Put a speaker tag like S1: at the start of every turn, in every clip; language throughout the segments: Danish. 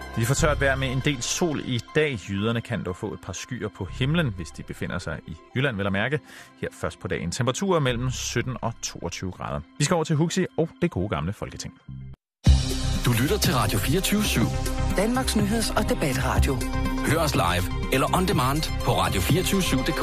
S1: Vi får tørt vejr med en del sol i dag. Jyderne kan dog få et par skyer på himlen, hvis de befinder sig i Jylland, vel at mærke. Her først på dagen. Temperaturer mellem 17 og 22 grader. Vi skal over til Huxi og det gode gamle Folketing.
S2: Du lytter til Radio 24/7.
S3: Danmarks nyheds- og debatradio.
S2: Hør os live eller on demand på radio247.dk.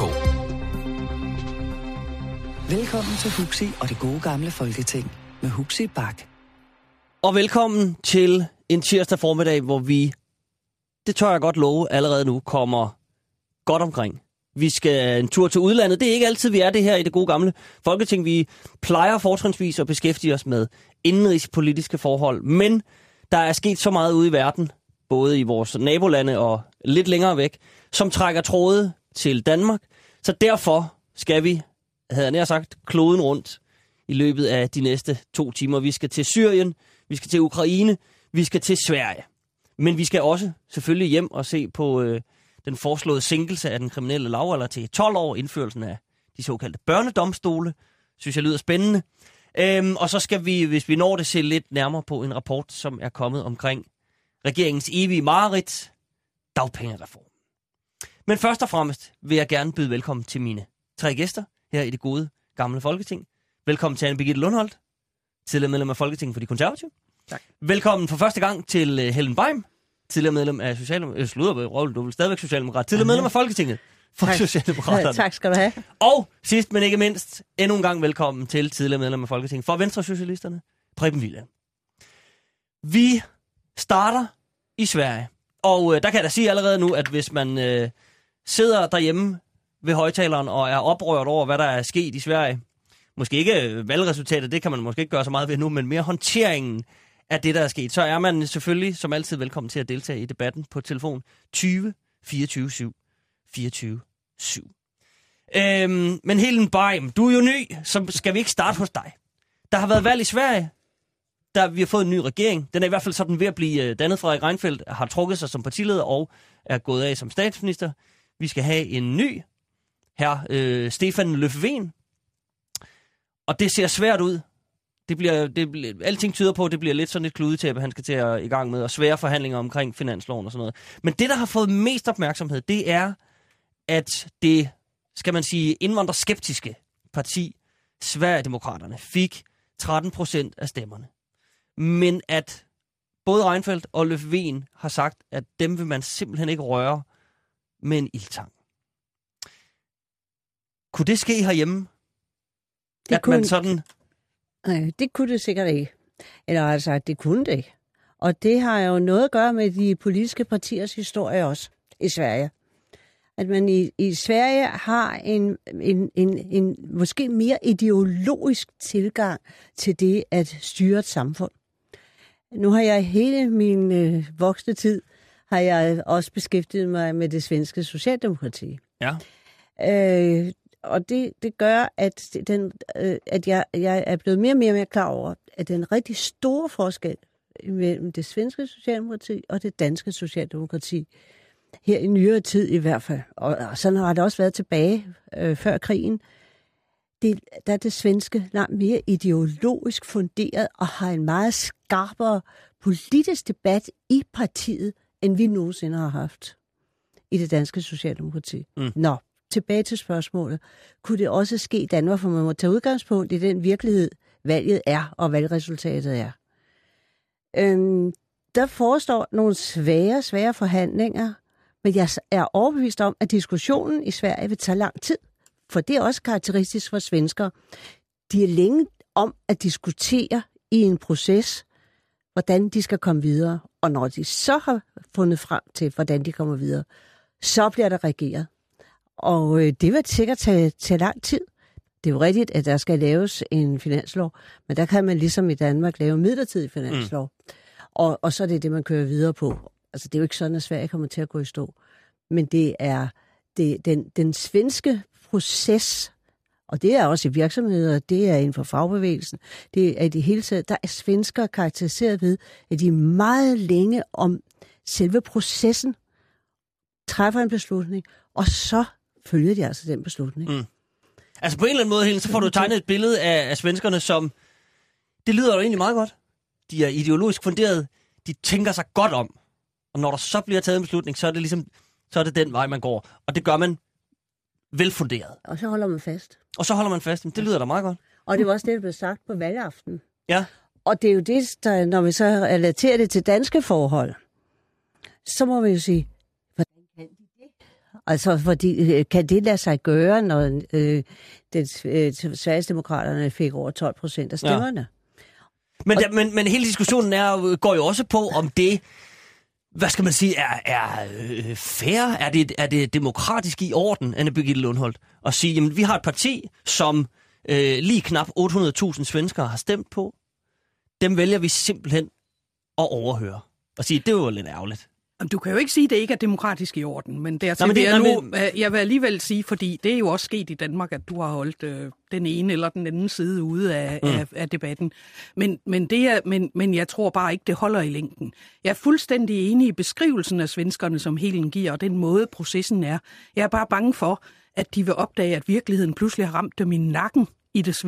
S3: Velkommen til Huxi og det gode gamle Folketing med Huxi Bak.
S4: Og velkommen til en tirsdag formiddag, hvor vi, det tør jeg godt love, allerede nu kommer godt omkring. Vi skal en tur til udlandet. Det er ikke altid, vi er det her i det gode gamle Folketing. Vi plejer fortrinsvis at beskæftige os med indenrigspolitiske forhold, men der er sket så meget ude i verden, både i vores nabolande og lidt længere væk, som trækker tråde til Danmark. Så derfor skal vi, havde jeg nær sagt, kloden rundt i løbet af de næste 2 timer. Vi skal til Syrien, vi skal til Ukraine, vi skal til Sverige. Men vi skal også selvfølgelig hjem og se på den foreslåede sænkelse af den kriminelle lavalder til 12 år, indførelsen af de såkaldte børnedomstole. Synes jeg lyder spændende. Og så skal vi, hvis vi når det, se lidt nærmere på en rapport, som er kommet omkring regeringens evige mareridt, dagpengereform. Men først og fremmest vil jeg gerne byde velkommen til mine 3 gæster her i det gode gamle Folketing. Velkommen til Anne Birgitte Lundholt, tidligere medlem af Folketinget for de Konservative. Tak. Velkommen for første gang til Helen Beim, tidligere medlem af Socialdemokrat, tidligere medlem af Folketinget for Socialdemokraterne.
S5: Tak skal du have.
S4: Og sidst, men ikke mindst, endnu en gang velkommen til tidligere medlem af Folketinget for Venstresocialisterne, Preben Wilhjelm. Vi starter i Sverige, og der kan jeg da sige allerede nu, at hvis man sidder derhjemme ved højtaleren og er oprørt over, hvad der er sket i Sverige, måske ikke valgresultatet, det kan man måske ikke gøre så meget ved nu, men mere håndteringen af det, der er sket, så er man selvfølgelig som altid velkommen til at deltage i debatten på telefon 20 24 7 24 7. Men Helen Beim, du er jo ny, så skal vi ikke starte hos dig. Der har været valg i Sverige, der vi har fået en ny regering. Den er i hvert fald sådan ved at blive dannet. Frederik Reinfeldt har trukket sig som partileder og er gået af som statsminister. Vi skal have en ny, Stefan Löfven. Og det ser svært ud. Alting tyder på, at det bliver lidt sådan et kludetæppe, han skal til at i gang med, og svære forhandlinger omkring finansloven og sådan noget. Men det, der har fået mest opmærksomhed, det er, at det, skal man sige, indvandrerskeptiske parti, Sverigedemokraterne, fik 13% af stemmerne. Men at både Reinfeldt og Löfven har sagt, at dem vil man simpelthen ikke røre med en ildtang. Kunne det ske herhjemme?
S5: Nej, det kunne det sikkert ikke. Eller altså, det kunne det ikke. Og det har jo noget at gøre med de politiske partiers historie også i Sverige. At man i Sverige har en måske mere ideologisk tilgang til det at styre et samfund. Nu har jeg hele min voksne tid, har jeg også beskæftiget mig med det svenske socialdemokrati.
S4: Ja.
S5: Og det gør, at jeg er blevet mere og mere klar over, at den rigtig store forskel mellem det svenske socialdemokrati og det danske socialdemokrati, her i nyere tid i hvert fald, og sådan har det også været tilbage før krigen, der er det svenske langt mere ideologisk funderet og har en meget skarpere politisk debat i partiet, end vi nogensinde har haft i det danske socialdemokrati. Nå. Tilbage til spørgsmålet. Kunne det også ske i Danmark, for man må tage udgangspunkt i den virkelighed, valget er, og valgresultatet er. Der forestår nogle svære forhandlinger, men jeg er overbevist om, at diskussionen i Sverige vil tage lang tid, for det er også karakteristisk for svensker. De er længe om at diskutere i en proces, hvordan de skal komme videre, og når de så har fundet frem til, hvordan de kommer videre, så bliver der regeret. Og det vil sikkert tage lang tid. Det er jo rigtigt, at der skal laves en finanslov, men der kan man ligesom i Danmark lave en midlertidig finanslov. Og så er det, man kører videre på. Altså, det er jo ikke sådan, at Sverige kommer til at gå i stå. Men det er den svenske proces, og det er også i virksomheder, det er inden for fagbevægelsen, det er i det hele taget, der er svensker karakteriseret ved, at de er meget længe om selve processen, træffer en beslutning, og så følger de altså den beslutning.
S4: Altså på en eller anden måde, Helen, så får du tegnet et billede af svenskerne, som, det lyder jo egentlig meget godt. De er ideologisk funderet, de tænker sig godt om. Og når der så bliver taget en beslutning, så er det ligesom, så er det den vej, man går. Og det gør man velfunderet.
S5: Og så holder man fast.
S4: Og så holder man fast. Det lyder da meget godt.
S5: Og det var også det, der blev sagt på valgaften.
S4: Ja.
S5: Og det er jo det, der, når vi så relaterer det til danske forhold, så må vi jo sige, hvordan kan de det? Altså, fordi, kan det lade sig gøre, når Sverigesdemokraterne fik over 12% af stemmerne?
S4: Ja. Men hele diskussionen går jo også på, om det, hvad skal man sige, er fair? Er det demokratisk i orden, Anne Birgitte Lundholt, at sige, jamen vi har et parti, som lige knap 800.000 svenskere har stemt på. Dem vælger vi simpelthen at overhøre. Og sige, det var lidt ærgerligt.
S6: Du kan jo ikke sige, at det ikke er demokratisk i orden, men jeg vil alligevel sige, fordi det er jo også sket i Danmark, at du har holdt den ene eller den anden side ude af debatten. Men jeg tror bare ikke, det holder i længden. Jeg er fuldstændig enig i beskrivelsen af svenskerne, som Helen giver, og den måde processen er. Jeg er bare bange for, at de vil opdage, at virkeligheden pludselig har ramt dem i nakken i det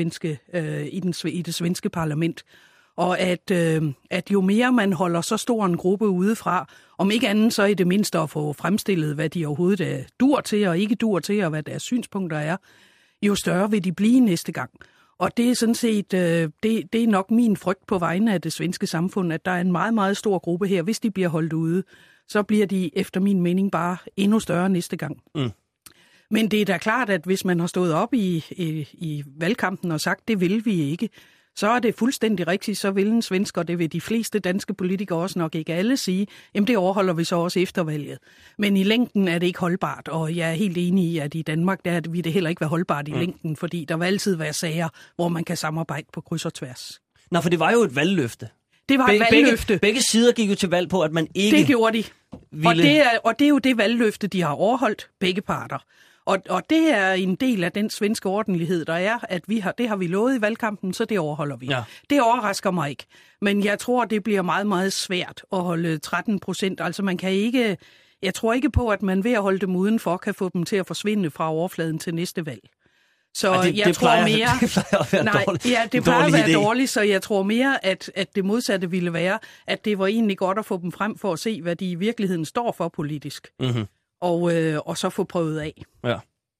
S6: svenske parlament. Og at jo mere man holder så stor en gruppe udefra, om ikke andet så i det mindste at få fremstillet, hvad de overhovedet dur til og ikke dur til, og hvad deres synspunkter er, jo større vil de blive næste gang. Og det er sådan set, det er nok min frygt på vegne af det svenske samfund, at der er en meget, meget stor gruppe her. Hvis de bliver holdt ude, så bliver de efter min mening bare endnu større næste gang. Mm. Men det er da klart, at hvis man har stået op i valgkampen og sagt, det vil vi ikke, så er det fuldstændig rigtigt, så vil en svensker, det vil de fleste danske politikere også nok ikke alle sige, jamen det overholder vi så også efter valget. Men i længden er det ikke holdbart, og jeg er helt enig i, at i Danmark, der vil det heller ikke være holdbart i længden, fordi der vil altid være sager, hvor man kan samarbejde på kryds og tværs.
S4: Nå, for det var jo et valgløfte.
S6: Det var et valgløfte.
S4: Begge sider gik jo til valg på, at man ikke
S6: Det gjorde de.
S4: ville...
S6: Og det er jo det valgløfte, de har overholdt, begge parter. Og det er en del af den svenske ordentlighed, der er, at det har vi lovet i valgkampen, så det overholder vi. Ja. Det overrasker mig ikke. Men jeg tror, det bliver meget, meget svært at holde 13%. Altså man kan ikke... Jeg tror ikke på, at man ved at holde dem udenfor, kan få dem til at forsvinde fra overfladen til næste valg. Så jeg tror mere...
S4: Det plejer at være dårligt.
S6: Ja, det plejer at være dårligt, så jeg tror mere, at det modsatte ville være, at det var egentlig godt at få dem frem for at se, hvad de i virkeligheden står for politisk. Mm-hmm. Og så få prøvet af. Ja.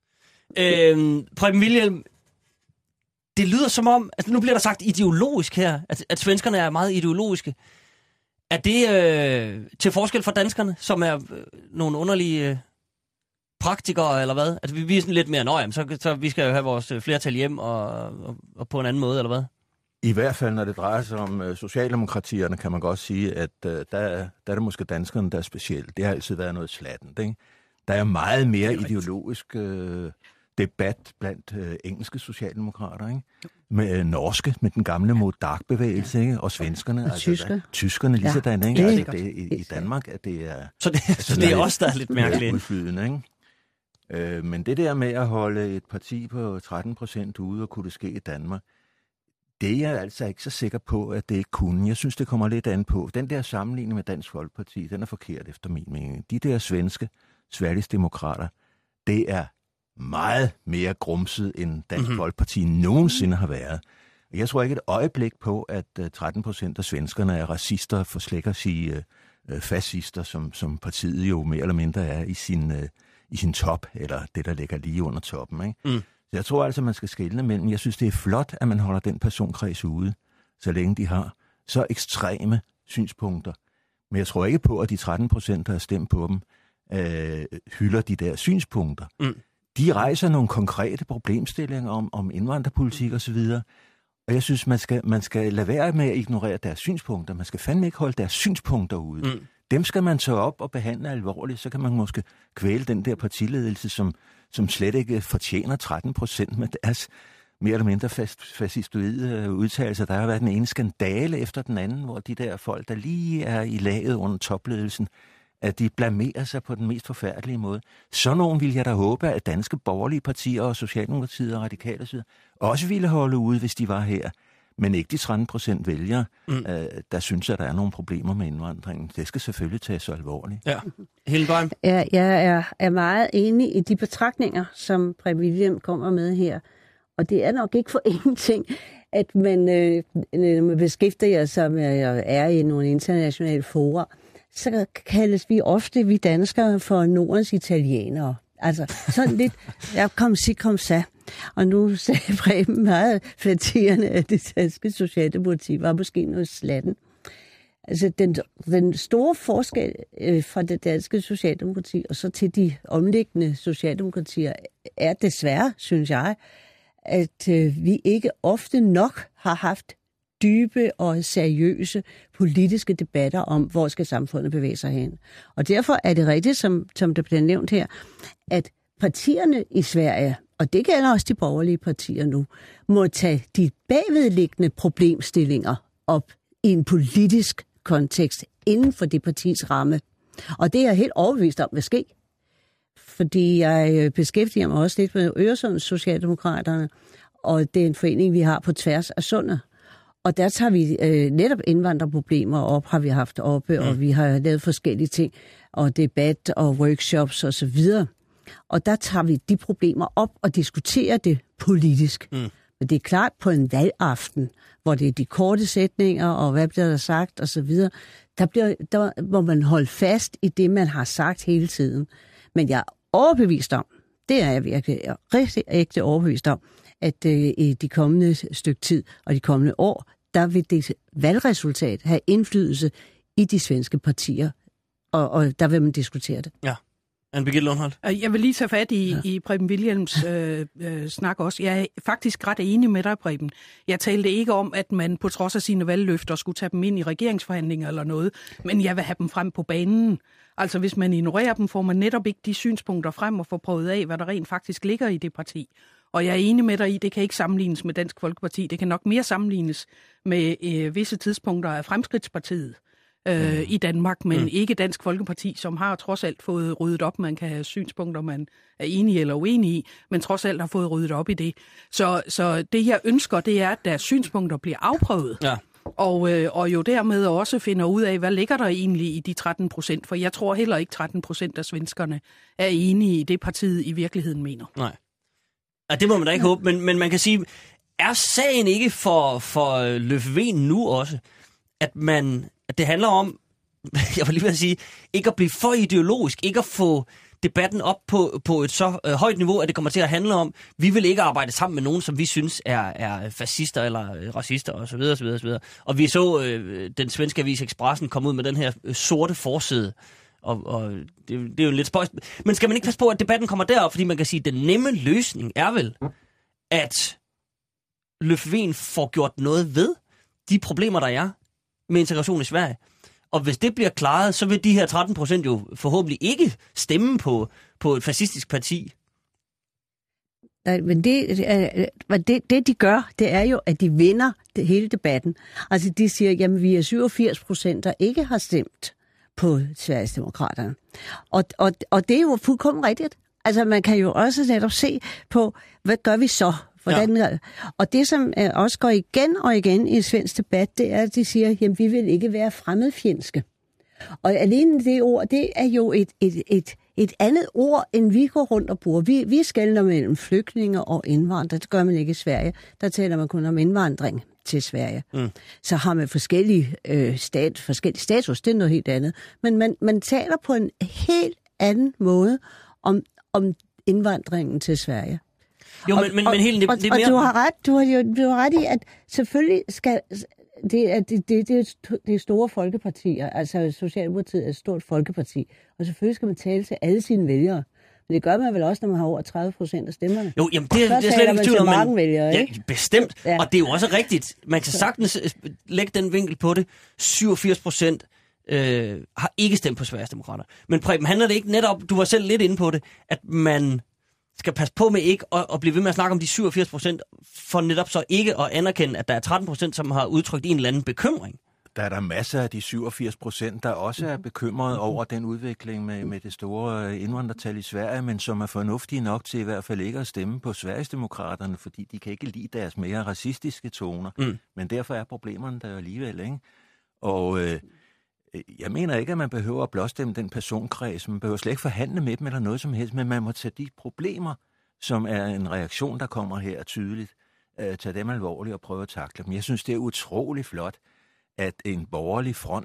S4: Preben Wilhjelm, det lyder som om, altså nu bliver der sagt ideologisk her, at svenskerne er meget ideologiske. Er det til forskel fra danskerne, som er nogle underlige praktikere, eller hvad? Altså vi er sådan lidt mere nøje, så vi skal jo have vores flertal hjem og på en anden måde, eller hvad?
S7: I hvert fald, når det drejer sig om socialdemokratierne, kan man godt sige, at der er det måske danskerne, der er specielt. Det har altid været noget slattent, ikke? Der er meget mere ideologisk debat blandt engelske socialdemokrater, ikke? Med norske, med den gamle Modaq-bevægelse, ikke? Og svenskerne. Og
S5: altså,
S7: tyskerne lige sådan, ikke? Altså, i Danmark, at det er...
S4: Så det er også der er lidt mærkeligt.
S7: Udflydende, ikke? Men det der med at holde et parti på 13% ude, og kunne det ske i Danmark, det er jeg altså ikke så sikker på, at det ikke kunne. Jeg synes, det kommer lidt an på. Den der sammenligning med Dansk Folkeparti, den er forkert efter min mening. De der svenske Sverigesdemokrater, det er meget mere grumset, end Dansk Folkeparti nogensinde har været. Jeg tror ikke et øjeblik på, at 13% af svenskerne er racister, for slet at sige fascister, som partiet jo mere eller mindre er i sin top, eller det, der ligger lige under toppen, ikke? Mm. Jeg tror altså, man skal skelne mellem. Jeg synes, det er flot, at man holder den personkreds ude, så længe de har så ekstreme synspunkter. Men jeg tror ikke på, at de 13%, der har stemt på dem, hylder de der synspunkter. Mm. De rejser nogle konkrete problemstillinger om indvandrerpolitik osv., og jeg synes, man skal lade være med at ignorere deres synspunkter. Man skal fandme ikke holde deres synspunkter ude. Mm. Dem skal man tage op og behandle alvorligt, så kan man måske kvæle den der partiledelse, som slet ikke fortjener 13% med deres mere eller mindre fascistoide udtalelser. Der har været den ene skandale efter den anden, hvor de der folk, der lige er i laget under topledelsen, at de blamerer sig på den mest forfærdelige måde. Så nogen vil jeg da håbe, at danske borgerlige partier og Socialdemokratiet og Radikale osv. også ville holde ude, hvis de var her. Men ikke de 13% vælgere, der synes, at der er nogle problemer med indvandringen. Det skal selvfølgelig tages så alvorligt.
S4: Ja. Hildebrand?
S5: Ja, jeg er meget enig i de betragtninger, som Preben Wilhjelm kommer med her. Og det er nok ikke for ingenting, at man beskæftiger sig med at er i nogle internationale fora, så kaldes vi ofte, vi danskere, for Nordens italienere. Altså sådan lidt, jeg kom så. Og nu sagde Preben meget flatterende, at det danske socialdemokrati var måske noget slatten. Altså den store forskel fra det danske socialdemokrati og så til de omliggende socialdemokratier er desværre, synes jeg, at vi ikke ofte nok har haft dybe og seriøse politiske debatter om, hvor skal samfundet bevæge sig hen. Og derfor er det rigtigt, som det bliver nævnt her, at partierne i Sverige, og det gælder også de borgerlige partier nu, må tage de bagvedliggende problemstillinger op i en politisk kontekst inden for det partis ramme. Og det er jeg helt overbevist om, vil ske. Fordi jeg beskæftiger mig også lidt med Øresunds Socialdemokraterne, og det er en forening, vi har på tværs af sundet. Og der tager vi netop indvandrerproblemer op, har vi haft oppe, og vi har lavet forskellige ting, og debat og workshops og så videre. Og der tager vi de problemer op og diskuterer det politisk. Men det er klart på en valgaften, hvor det er de korte sætninger, og hvad bliver der sagt og så videre, der må man holde fast i det, man har sagt hele tiden. Men jeg er overbevist om, det er jeg virkelig rigtig ægte overbevist om, at i de kommende stykke tid og de kommende år, der vil det valgresultat have indflydelse i de svenske partier, og der vil man diskutere det.
S4: Ja. Anne-Birgitte Lundholt.
S6: Jeg vil lige tage fat i Preben Wilhjelms snak også. Jeg er faktisk ret enig med dig, Preben. Jeg talte ikke om, at man på trods af sine valgløfter skulle tage dem ind i regeringsforhandlinger eller noget, men jeg vil have dem frem på banen. Altså hvis man ignorerer dem, får man netop ikke de synspunkter frem og får prøvet af, hvad der rent faktisk ligger i det parti. Og jeg er enig med dig i, det kan ikke sammenlignes med Dansk Folkeparti. Det kan nok mere sammenlignes med visse tidspunkter af Fremskridtspartiet i Danmark, men ikke Dansk Folkeparti, som har trods alt fået ryddet op. Man kan have synspunkter, man er enig eller uenig i, men trods alt har fået ryddet op i det. Så det, jeg ønsker, det er, at deres synspunkter bliver afprøvet. Ja. Og jo dermed også finder ud af, hvad ligger der egentlig i de 13%, for jeg tror heller ikke 13% af svenskerne er enige i det, partiet i virkeligheden mener. Nej.
S4: Ja, det må man da ikke håbe, men man kan sige, er sagen ikke for Löfven nu også, at det handler om, jeg vil lige vil sige, ikke at blive for ideologisk, ikke at få debatten op på et så højt niveau, at det kommer til at handle om, vi vil ikke arbejde sammen med nogen, som vi synes er fascister eller racister osv. osv. Og vi så den svenske avis Expressen komme ud med den her sorte forside, og det er jo lidt spøjst. Men skal man ikke passe på, at debatten kommer derop, fordi man kan sige, at den nemme løsning er vel, at Löfven får gjort noget ved de problemer, der er med integration i Sverige. Og hvis det bliver klaret, så vil de her 13% jo forhåbentlig ikke stemme på et fascistisk parti.
S5: Nej, men det de gør, det er jo, at de vinder hele debatten. Altså de siger, jamen vi er 87%, der ikke har stemt på Sverigesdemokraterne. Og det er jo fuldkommen rigtigt. Altså man kan jo også netop se på, hvad gør vi så? Og det, som også går igen og igen i en svensk debat, det er, at de siger, jamen vi vil ikke være fremmedfjendske. Og alene det ord, det er jo et andet ord, end vi går rundt og bruger. Vi skelner mellem flygtninge og indvandrere. Det gør man ikke i Sverige. Der taler man kun om indvandring til Sverige. Så har man forskellige status, det er noget helt andet. Men man taler på en helt anden måde om indvandringen til Sverige.
S4: Jo, men helt det mere...
S5: Du har ret i, at selvfølgelig skal... Det er store folkepartier, altså Socialdemokratiet er et stort folkeparti, og selvfølgelig skal man tale til alle sine vælgere. Men det gør man vel også, når man har over 30% af stemmerne.
S4: Jo, jamen det er slet ikke tvivl om,
S5: mange vælgere,
S4: ja, bestemt, ja. Og det er jo også rigtigt. Man kan sagtens lægge den vinkel på det. 87% har ikke stemt på Sverigesdemokrater. Men Preben, handler det ikke netop, du var selv lidt inde på det, at man skal passe på med ikke at blive ved med at snakke om de 87%, for netop så ikke at anerkende, at der er 13%, som har udtrykt en eller anden bekymring.
S7: Der er der masser af de 87%, der også er bekymret over den udvikling med det store indvandrertal i Sverige, men som er fornuftige nok til i hvert fald ikke at stemme på Sverigesdemokraterne, fordi de kan ikke lide deres mere racistiske toner. Men derfor er problemerne der alligevel, ikke? Og jeg mener ikke, at man behøver at blåstemme den personkreds. Man behøver slet ikke forhandle med dem eller noget som helst, men man må tage de problemer, som er en reaktion, der kommer her tydeligt, tage dem alvorligt og prøve at takle dem. Jeg synes, det er utrolig flot, at en borgerlig front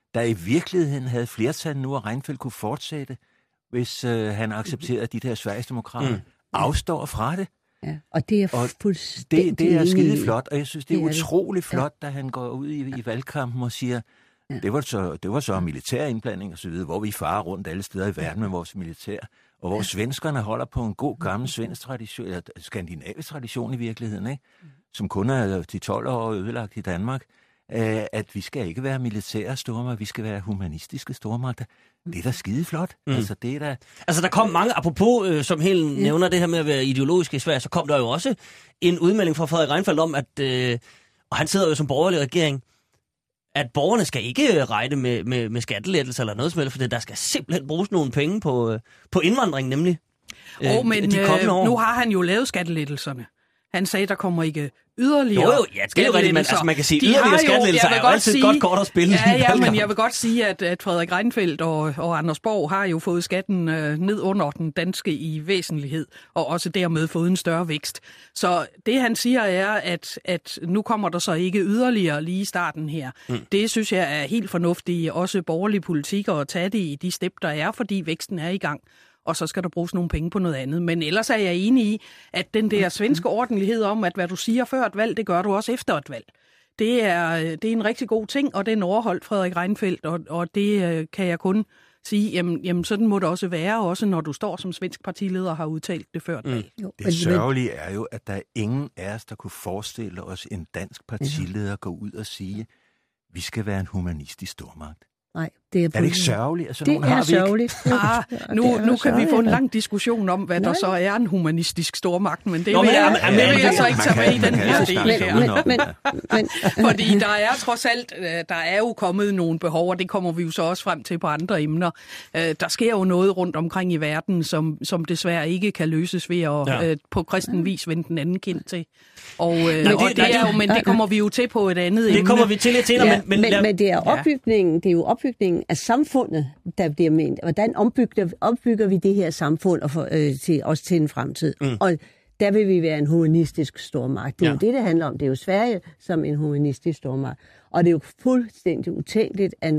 S7: der i virkeligheden havde flertal nu, og Reinfeldt kunne fortsætte, hvis han accepterede de der Sverigesdemokrater, afstår fra det.
S5: Ja, og det er fuldstændig
S7: det er skide flot, og jeg synes, det er utrolig flot, da han går ud i valgkampen og siger, det var så militær indblanding og så videre, hvor vi farer rundt alle steder i verden med vores militær, og hvor svenskerne holder på en god gammel svensk tradition, eller skandinavisk tradition i virkeligheden, ikke? Som kun er de 12 år ødelagt i Danmark, at vi skal ikke være militære stormagter, vi skal være humanistiske stormagter. Det er da skide flot. Altså, det er da...
S4: Altså, der kom mange, apropos, som Helen nævner det her med at være ideologisk i Sverige, så kom der jo også en udmelding fra Frederik Reinfeldt om, at, og han sidder jo som borgerlig regering, at borgerne skal ikke regne med skattelettelser eller noget som helst, for der skal simpelthen bruges nogle penge på indvandring, nemlig.
S6: Men
S4: de kommende år.
S6: Nu har han jo lavet skattelettelserne. Han sagde, der kommer ikke yderligere.
S4: Jo, ja, det er jo rigtigt, men altså, man kan sige, yderligere skattelettelser er jo altid et godt kort at spille.
S6: Ja, men jeg vil godt sige, at Frederik Reinfeldt og Anders Borg har jo fået skatten ned under den danske i væsentlighed, og også dermed fået en større vækst. Så det, han siger, er, at nu kommer der så ikke yderligere lige i starten her. Det synes jeg er helt fornuftigt, også borgerlige politik, at tage det i de step, der er, fordi væksten er i gang. Og så skal der bruges nogle penge på noget andet. Men ellers er jeg enig i, at den der svenske ordentlighed om, at hvad du siger før et valg, det gør du også efter et valg. Det er en rigtig god ting, og den overholdt Frederik Reinfeldt, og det kan jeg kun sige, jamen sådan må det også være, også når du står som svensk partileder og har udtalt det før et valg.
S7: Det sørgelige er jo, at der er ingen af os, der kunne forestille os en dansk partileder gå ud og sige, vi skal være en humanistisk stormagt.
S5: Nej, det er
S7: det ikke sørgeligt? Altså,
S5: det er sørgeligt.
S6: Nu kan vi få en lang diskussion om, hvad der så er en humanistisk stormagt, men det vil jeg så ikke tage med i den her del her. Fordi der er trods alt, der er jo kommet nogle behov, og det kommer vi jo så også frem til på andre emner. Der sker jo noget rundt omkring i verden, som desværre ikke kan løses ved at på kristen vis vende den anden kind til. Men det kommer vi jo til på et andet emne.
S4: Det kommer vi til lidt senere,
S5: men det er opbygningen, det er jo opbygningen af samfundet, der bliver ment. Hvordan opbygger vi det her samfund også til en fremtid? Og der vil vi være en humanistisk stormagt. Det er jo det handler om. Det er jo Sverige som en humanistisk stormagt. Og det er jo fuldstændig utænkeligt, at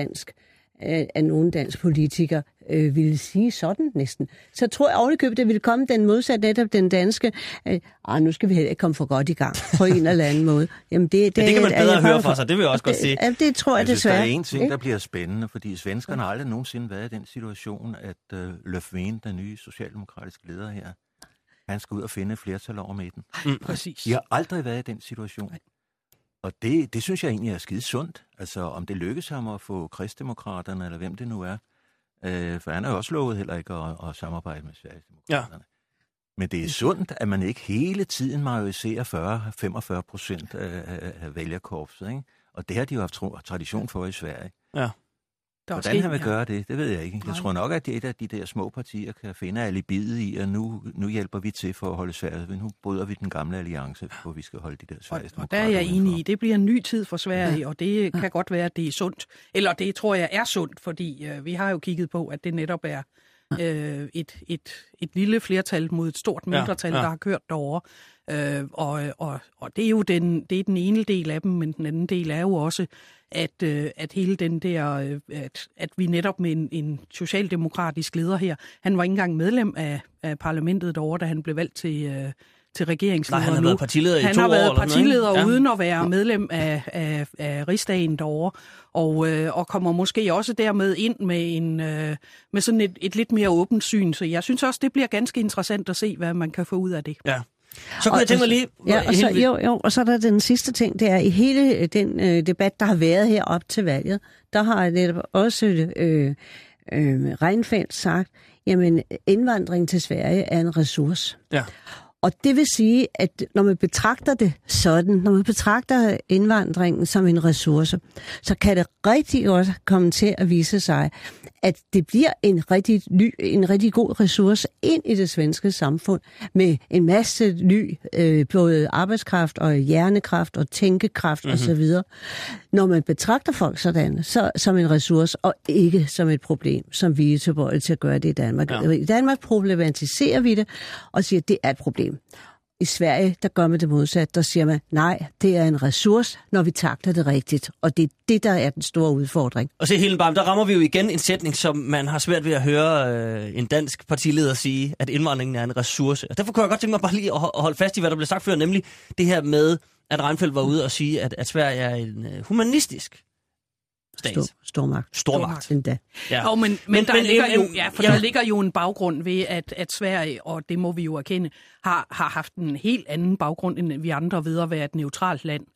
S5: nogen dansk politiker ville sige sådan næsten. Så tror jeg ovenikøbet, det ville komme den modsatte, netop den danske, nu skal vi heller ikke komme for godt i gang på en eller anden måde. Jamen det
S4: kan man bedre høre for sig, det vil jeg også godt sige.
S5: Det tror jeg desværre.
S7: Der er en ting, der bliver spændende, fordi svenskerne har aldrig nogensinde været i den situation, at Löfven, den nye socialdemokratiske leder her, han skal ud og finde et flertal over midten.
S6: Præcis.
S7: De har aldrig været i den situation. Og det synes jeg egentlig er skide sundt. Altså, om det lykkes ham at få kristdemokraterne, eller hvem det nu er. For han har jo også lovet heller ikke at samarbejde med Sverigesdemokraterne. Ja. Men det er sundt, at man ikke hele tiden majoriserer 40-45% af vælgerkorpset, ikke? Og det har de jo haft tradition for i Sverige. Ja. Hvordan han vil gøre det ved jeg ikke. Jeg tror nok, at et af de der små partier kan finde alibiet i, at nu hjælper vi til for at holde Sverige. Nu bryder vi den gamle alliance, hvor vi skal holde de der Sverigesdemokrater.
S6: Og der er jeg enig i. Det bliver en ny tid for Sverige, og det kan godt være, at det er sundt. Eller det tror jeg er sundt, fordi vi har jo kigget på, at det netop er et lille flertal mod et stort mindretal, der har kørt derovre. Og det er jo den ene del af dem, men den anden del er jo også, at hele den der, at vi netop med en socialdemokratisk leder her, han var ikke engang medlem af parlamentet derovre, da han blev valgt til regeringsleder.
S4: Nej, han har været partileder i 2 år.
S6: Han har været partileder uden at være medlem af rigsdagen derovre, og kommer måske også dermed ind med sådan et lidt mere åbent syn. Så jeg synes også, det bliver ganske interessant at se, hvad man kan få ud af det. Ja.
S4: Så kunne jeg tænke mig lige...
S5: Og så er der den sidste ting, det er i hele den debat, der har været her op til valget, der har netop også Reinfeldt sagt, jamen indvandring til Sverige er en ressource. Ja. Og det vil sige, at når man betragter det sådan, når man betragter indvandringen som en ressource, så kan det rigtig godt komme til at vise sig, at det bliver en rigtig god ressource ind i det svenske samfund med en masse ny både arbejdskraft og hjernekraft og tænkekraft osv. Når man betragter folk sådan, så som en ressource og ikke som et problem, som vi er tilbøjelige til at gøre det i Danmark. Ja. I Danmark problematiserer vi det og siger, at det er et problem. I Sverige, der gør man det modsat. Der siger man, nej, det er en ressource, når vi takter det rigtigt. Og det er det, der er den store udfordring.
S4: Og se, Hillenbarm, der rammer vi jo igen en sætning, som man har svært ved at høre en dansk partileder sige, at indvandringen er en ressource. Og derfor kunne jeg godt tænke mig bare lige at holde fast i, hvad der blev sagt før, nemlig det her med, at Reinfeldt var ude og sige, at Sverige er en humanistisk stat.
S5: Stormagt. Endda.
S6: Ja. Og men der ligger jo, der ligger jo en baggrund ved, at Sverige, og det må vi jo erkende, har haft en helt anden baggrund, end vi andre ved at være et neutralt land.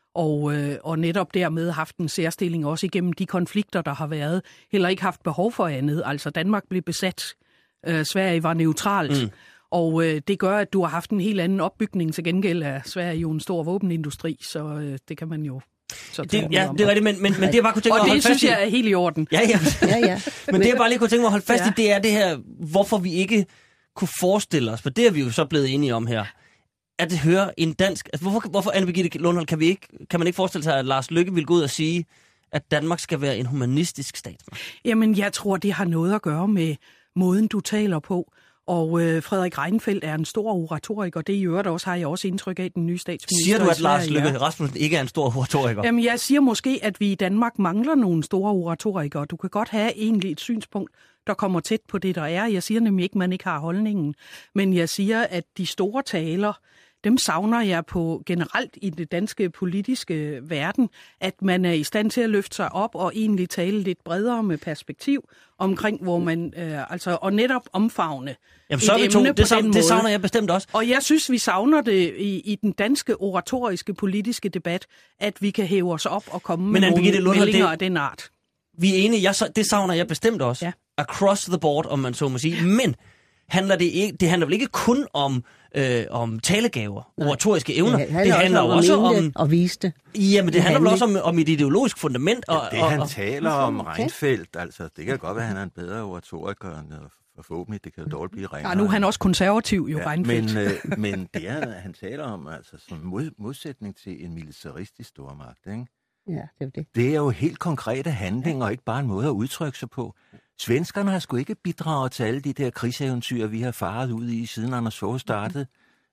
S6: Og netop dermed haft en særstilling også igennem de konflikter, der har været. Heller ikke haft behov for andet. Altså Danmark blev besat. Sverige var neutralt. Og det gør, at du har haft en helt anden opbygning. Til gengæld er Sverige jo en stor våbenindustri, så det kan man jo...
S4: Det er rigtigt, men det jeg bare kunne tænke mig at holde fast i...
S6: Og det synes jeg er helt i orden.
S4: Ja. Men det jeg bare lige kunne tænke mig at holde fast i, det er det her, hvorfor vi ikke kunne forestille os, for det er vi jo så blevet enige om her, at høre en dansk... Altså, hvorfor Anne Birgitte Lundholdt, kan man ikke forestille sig, at Lars Løkke ville gå ud og sige, at Danmark skal være en humanistisk statsmagt?
S6: Jamen, jeg tror, det har noget at gøre med måden, du taler på. Og Frederik Reinfeldt er en stor oratoriker. Det i øvrigt også, har jeg også indtryk af, den nye statsminister.
S4: Siger du, at Lars Løkke Rasmussen ikke er en stor oratoriker?
S6: Jamen, jeg siger måske, at vi i Danmark mangler nogle store oratorikere. Du kan godt have egentlig et synspunkt, der kommer tæt på det, der er. Jeg siger nemlig ikke, at man ikke har holdningen. Men jeg siger, at de store taler, dem savner jeg på generelt i det danske politiske verden, at man er i stand til at løfte sig op og egentlig tale lidt bredere med perspektiv omkring, hvor man og netop omfavne.
S4: Jamen, så er vi to. Det savner jeg bestemt også.
S6: Og jeg synes, vi savner det i den danske oratoriske politiske debat, at vi kan hæve os op og komme med nogle meldinger af den art.
S4: Vi er enige. Det savner jeg bestemt også. Ja. Across the board, om man så må sige. Men det handler vel ikke kun om talegaver, oratoriske evner.
S5: Det handler også om at vise det.
S4: Jamen, det handler vel også om et ideologisk fundament.
S7: Han taler om Reinfeldt, altså det kan godt være, at han er en bedre oratoriker end forhåbentlig. Det kan jo dårligt blive ringere.
S6: Ja, nu er han også konservativ, jo, Reinfeldt.
S7: Men det er, han taler om, altså som modsætning til en militaristisk stormagt, ikke?
S5: Ja, det er det.
S7: Det er jo helt konkrete handlinger, og ikke bare en måde at udtrykke sig på. Svenskerne har sgu ikke bidraget til alle de der krigseventyr, vi har faret ud i, siden Anders Fogh startede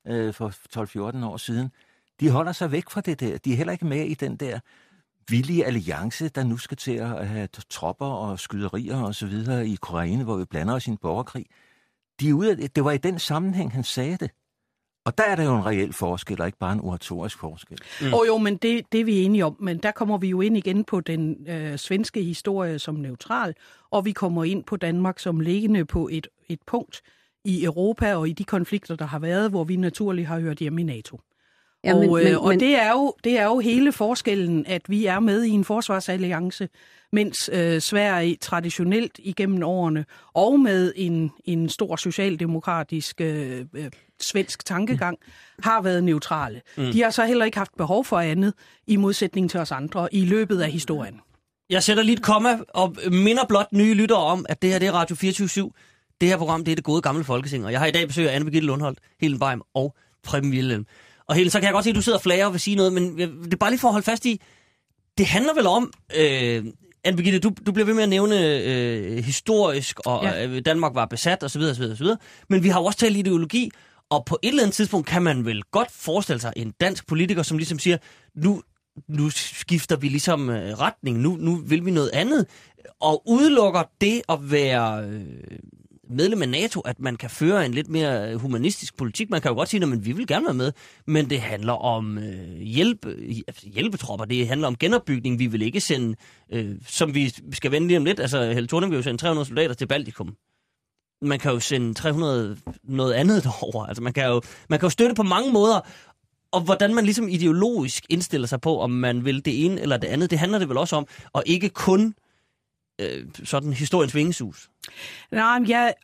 S7: for 12-14 år siden. De holder sig væk fra det der. De er heller ikke med i den der villige alliance, der nu skal til at have tropper og skyderier og så videre i Ukraine, hvor vi blander os i en borgerkrig. Det var i den sammenhæng, han sagde det. Og der er der jo en reel forskel, og ikke bare en oratorisk forskel.
S6: Jo, men det er vi enige om. Men der kommer vi jo ind igen på den svenske historie som neutral, og vi kommer ind på Danmark som liggende på et punkt i Europa og i de konflikter, der har været, hvor vi naturligt har hørt hjemme i NATO. Ja, men det er jo hele forskellen, at vi er med i en forsvarsalliance, mens Sverige traditionelt igennem årene, og med en stor socialdemokratisk svensk tankegang, har været neutrale. De har så heller ikke haft behov for andet, i modsætning til os andre, i løbet af historien.
S4: Jeg sætter lige et komma og minder blot nye lyttere om, at det her det er Radio 24/7. Det her program, det er det gode gamle Folketing, og jeg har i dag besøg af Anne Birgitte Lundholdt, Hillenbarm og Preben Wilhjelm. Og Helen, så kan jeg godt se, at du sidder og flager og vil sige noget, men det er bare lige for at holde fast i, det handler vel om, Anne Birgitte, du bliver ved med at nævne historisk, og Danmark var besat osv., men vi har jo også talt ideologi, og på et eller andet tidspunkt kan man vel godt forestille sig en dansk politiker, som ligesom siger, nu skifter vi ligesom retning, nu vil vi noget andet, og udelukker det at være medlem af NATO, at man kan føre en lidt mere humanistisk politik. Man kan jo godt sige, at vi vil gerne være med, men det handler om hjælpetropper, det handler om genopbygning. Vi vil ikke sende, som vi skal vende lige om lidt, altså Helle Thorning vil jo sende 300 soldater til Baltikum. Man kan jo sende 300 noget andet derover. Altså man kan jo støtte på mange måder, og hvordan man ligesom ideologisk indstiller sig på, om man vil det ene eller det andet, det handler det vel også om, og ikke kun sådan historiens vingesus.
S6: Nej,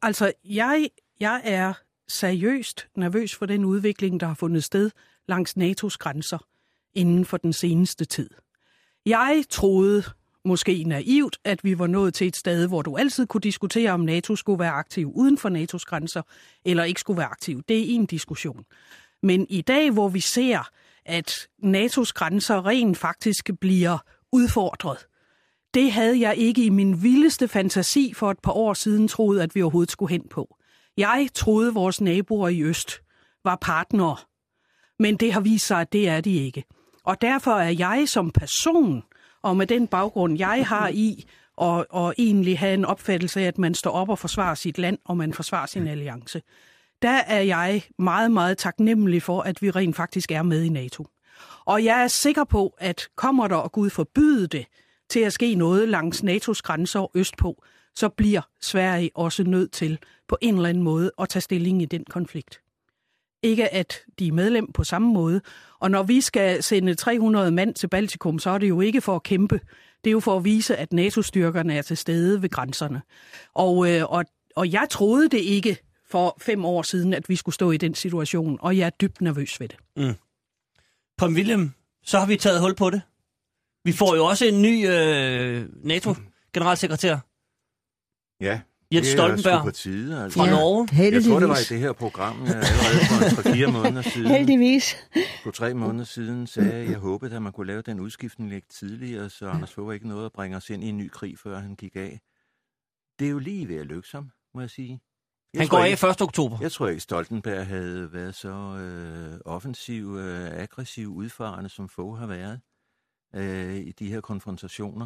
S6: jeg er seriøst nervøs for den udvikling, der har fundet sted langs NATO's grænser inden for den seneste tid. Jeg troede, måske naivt, at vi var nået til et sted, hvor du altid kunne diskutere, om NATO skulle være aktiv uden for NATO's grænser, eller ikke skulle være aktiv. Det er en diskussion. Men i dag, hvor vi ser, at NATO's grænser rent faktisk bliver udfordret, det havde jeg ikke i min vildeste fantasi for et par år siden troet, at vi overhovedet skulle hen på. Jeg troede, vores naboer i øst var partnere Men det har vist sig, at det er de ikke. Og derfor er jeg som person, og med den baggrund, jeg har i, og egentlig have en opfattelse af, at man står op og forsvarer sit land, og man forsvarer sin alliance, der er jeg meget, meget taknemmelig for, at vi rent faktisk er med i NATO. Og jeg er sikker på, at kommer der, og Gud forbyde det, til at ske noget langs NATO's grænser østpå, så bliver Sverige også nødt til på en eller anden måde at tage stilling i den konflikt. Ikke at de er medlem på samme måde. Og når vi skal sende 300 mand til Baltikum, så er det jo ikke for at kæmpe. Det er jo for at vise, at NATO-styrkerne er til stede ved grænserne. Og jeg troede det ikke for 5 år siden, at vi skulle stå i den situation, og jeg er dybt nervøs ved det.
S4: Mm. Preben Wilhjelm, så har vi taget hul på det. Vi får jo også en ny NATO-generalsekretær.
S7: Ja,
S4: Jens Stoltenberg
S7: på tide, altså.
S4: fra Norge.
S7: Jeg tror, det var i det her program, allerede for 3-4 måneder siden.
S5: Heldigvis.
S7: For 3 måneder siden sagde jeg håbede, at man kunne lave den udskiftning lidt tidligere, så Anders Fogh ikke nåede at bringe os ind i en ny krig, før han gik af. Det er jo lige ved at lykkes ham, må jeg sige.
S4: Han går af 1. oktober.
S7: Jeg tror ikke, Stoltenberg havde været så offensiv, aggressiv, udfarende, som Fogh har været i de her konfrontationer.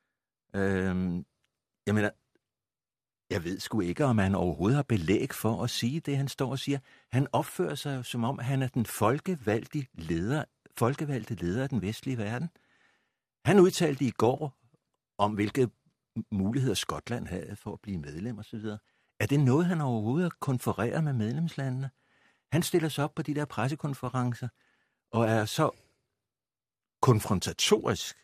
S7: Jeg mener, jeg ved sgu ikke, om han overhovedet har belæg for at sige det, han står og siger. Han opfører sig jo, som om han er den folkevalgte leder af den vestlige verden. Han udtalte i går om, hvilke muligheder Skotland havde for at blive medlem osv. Er det noget, han overhovedet konfererer med medlemslandene? Han stiller sig op på de der pressekonferencer og er så konfrontatorisk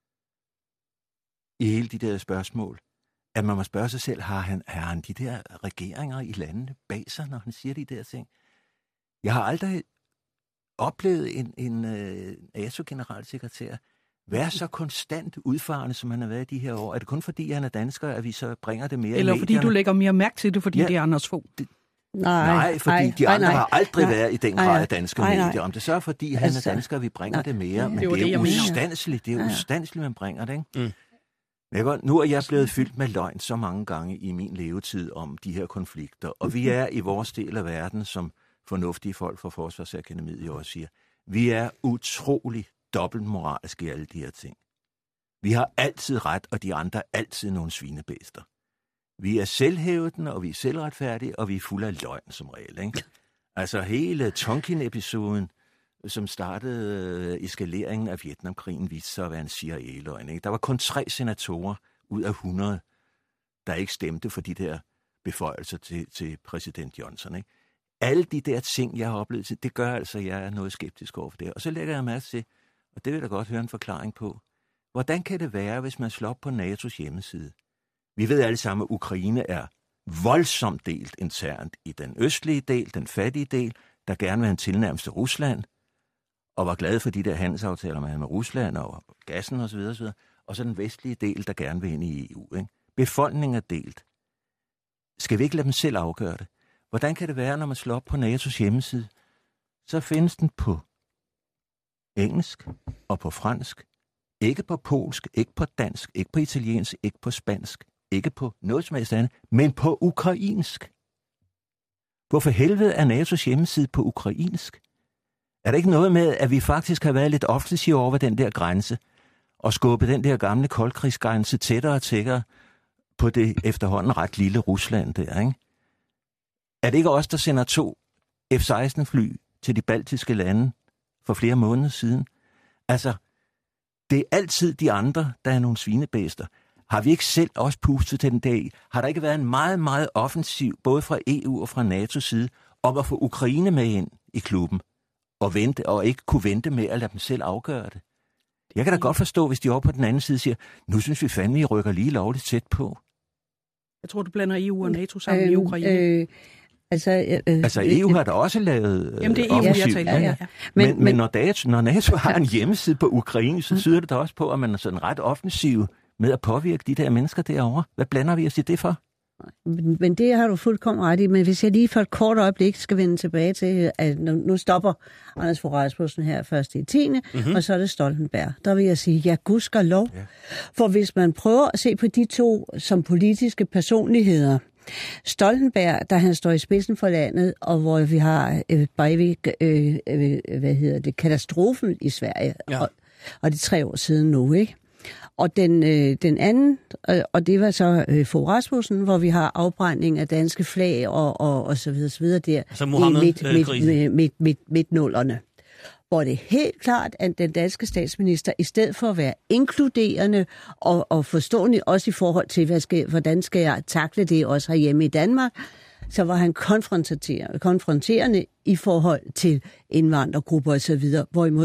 S7: i hele de der spørgsmål, at man må spørge sig selv, har han de der regeringer i landene bag sig, når han siger de der ting? Jeg har aldrig oplevet en NATO-generalsekretær være så konstant udfarende, som han har været de her år. Er det kun fordi, han er dansker, at vi så bringer det mere
S6: eller
S7: i
S6: fordi du lægger mere mærke til det, fordi det er Anders Fogh?
S7: Nej, fordi de andre har aldrig været i den grad af danske medier. Om det så er, fordi han er dansker, vi bringer det mere. Men det er ustandsligt. Det er ustandsligt, man bringer det, ikke? Nu er jeg blevet fyldt med løgn så mange gange i min levetid om de her konflikter. Og vi er i vores del af verden, som fornuftige folk fra Forsvarsakademiet jo også siger, vi er utrolig dobbeltmoralske i alle de her ting. Vi har altid ret, og de andre altid nogle svinebæster. Vi er selvhævdende, og vi er selvretfærdige, og vi er fulde af løgn som regel, ikke? Altså hele Tonkin-episoden, som startede eskaleringen af Vietnamkrigen, viste sig at være en CIA-løgn, ikke? Der var kun 3 senatorer ud af 100, der ikke stemte for de der beføjelser til præsident Johnson, ikke? Alle de der ting, jeg har oplevet, det gør altså, at jeg er noget skeptisk over for det. Og så lægger jeg mærke til, og det vil jeg da godt høre en forklaring på, hvordan kan det være, hvis man slår op på NATO's hjemmeside? Vi ved alle sammen, at Ukraine er voldsomt delt internt i den østlige del, den fattige del, der gerne vil have en tilnærmelse til Rusland, og var glade for de der handelsaftaler, man havde med Rusland og gassen osv. Og så den vestlige del, der gerne vil ind i EU. Ikke? Befolkningen er delt. Skal vi ikke lade dem selv afgøre det? Hvordan kan det være, når man slår op på NATO's hjemmeside, så findes den på engelsk og på fransk, ikke på polsk, ikke på dansk, ikke på italiensk, ikke på spansk, ikke på noget som helst andet, men på ukrainsk. Hvorfor helvede er NATO's hjemmeside på ukrainsk? Er det ikke noget med, at vi faktisk har været lidt offensive over den der grænse, og skubbet den der gamle koldkrigsgrænse tættere og tættere på det efterhånden ret lille Rusland der, ikke? Er det ikke os, der sender 2 F-16-fly til de baltiske lande for flere måneder siden? Altså, det er altid de andre, der er nogle svinebæster. Har vi ikke selv også pustet til den dag? Har der ikke været en meget, meget offensiv, både fra EU og fra NATO's side, om at få Ukraine med ind i klubben, og ikke kunne vente med at lade dem selv afgøre det? Jeg kan da godt forstå, hvis de over på den anden side siger, nu synes vi fandme, I rykker lige lovligt tæt på. Jeg
S6: tror, du blander EU og NATO sammen i Ukraine.
S7: Altså EU har da også lavet
S6: jamen, det er EU, jeg taler. Ja.
S7: Men når NATO har en hjemmeside på Ukraine, så tyder det da også på, at man er sådan ret offensiv med at påvirke de der mennesker derovre. Hvad blander vi os i det for?
S5: Men det har du fuldkommen ret i. Men hvis jeg lige for et kort øjeblik skal vende tilbage til, at nu stopper Anders Fogh Rasmussen her først i 10. Og så er det Stoltenberg. Der vil jeg sige, ja, gudskelov. Ja. For hvis man prøver at se på de to som politiske personligheder, Stoltenberg, da han står i spidsen for landet, og hvor vi har Breivik, katastrofen i Sverige, og det er 3 år siden nu, ikke? Og den anden, og det var så Fogh Rasmussen, hvor vi har afbrænding af danske flag og så videre der.
S4: Altså
S5: midt-nullerne. Hvor det er helt klart, at den danske statsminister, i stedet for at være inkluderende og forstående også i forhold til, hvordan skal jeg takle det også herhjemme i Danmark, så var han konfronterende i forhold til indvandrergrupper osv. Hvorimod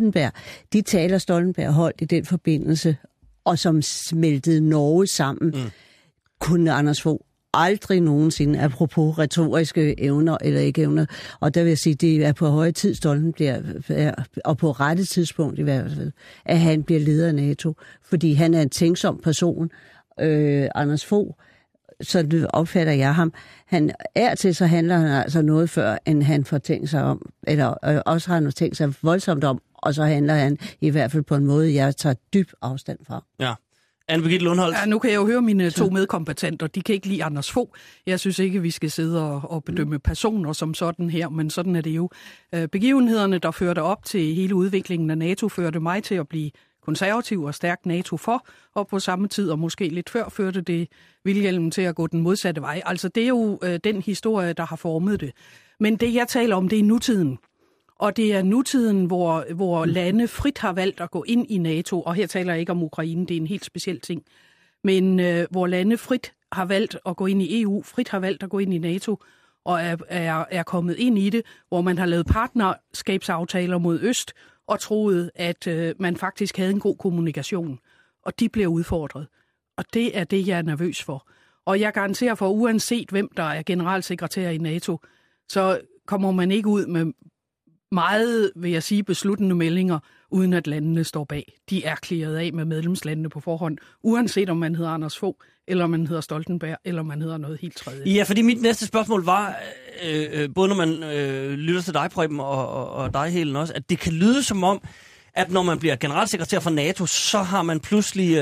S5: Stoltenberg holdt i den forbindelse, og som smeltede Norge sammen, kunne Anders Fogh aldrig nogensinde, apropos retoriske evner eller ikke evner. Og der vil jeg sige, det er på høje tid, Stoltenberg, og på rette tidspunkt i hvert fald, at han bliver leder af NATO. Fordi han er en tænksom person, Anders Fogh, så opfatter jeg ham. Så handler han altså noget før, end han får tænkt sig om, eller også har han tænkt sig voldsomt om, og så handler han i hvert fald på en måde, jeg tager dyb afstand fra.
S4: Ja. Anne-Birgitte Lundholdt.
S6: Ja, nu kan jeg jo høre mine 2 medkompetenter. De kan ikke lide Anders Fogh. Jeg synes ikke, vi skal sidde og bedømme personer som sådan her, men sådan er det jo. Begivenhederne, der førte op til hele udviklingen af NATO, førte mig til at blive konservativ og stærk NATO for, og på samme tid, og måske lidt før, førte det Wilhelm til at gå den modsatte vej. Altså, det er jo den historie, der har formet det. Men det, jeg taler om, det er nutiden. Og det er nutiden, hvor lande frit har valgt at gå ind i NATO, og her taler jeg ikke om Ukraine, det er en helt speciel ting, men hvor lande frit har valgt at gå ind i EU, frit har valgt at gå ind i NATO, og er kommet ind i det, hvor man har lavet partnerskabsaftaler mod øst, og troede, at man faktisk havde en god kommunikation, og de bliver udfordret. Og det er det, jeg er nervøs for. Og jeg garanterer for, uanset hvem der er generalsekretær i NATO, så kommer man ikke ud med meget, vil jeg sige, besluttende meldinger, uden at landene står bag. De er clearet af med medlemslandene på forhånd, uanset om man hedder Anders Fogh, eller man hedder Stoltenberg, eller man hedder noget helt tredje.
S4: Ja, fordi mit næste spørgsmål var, både når man lytter til dig, Preben, og dig, Helen, også, at det kan lyde som om, at når man bliver generalsekretær for NATO, så har man pludselig...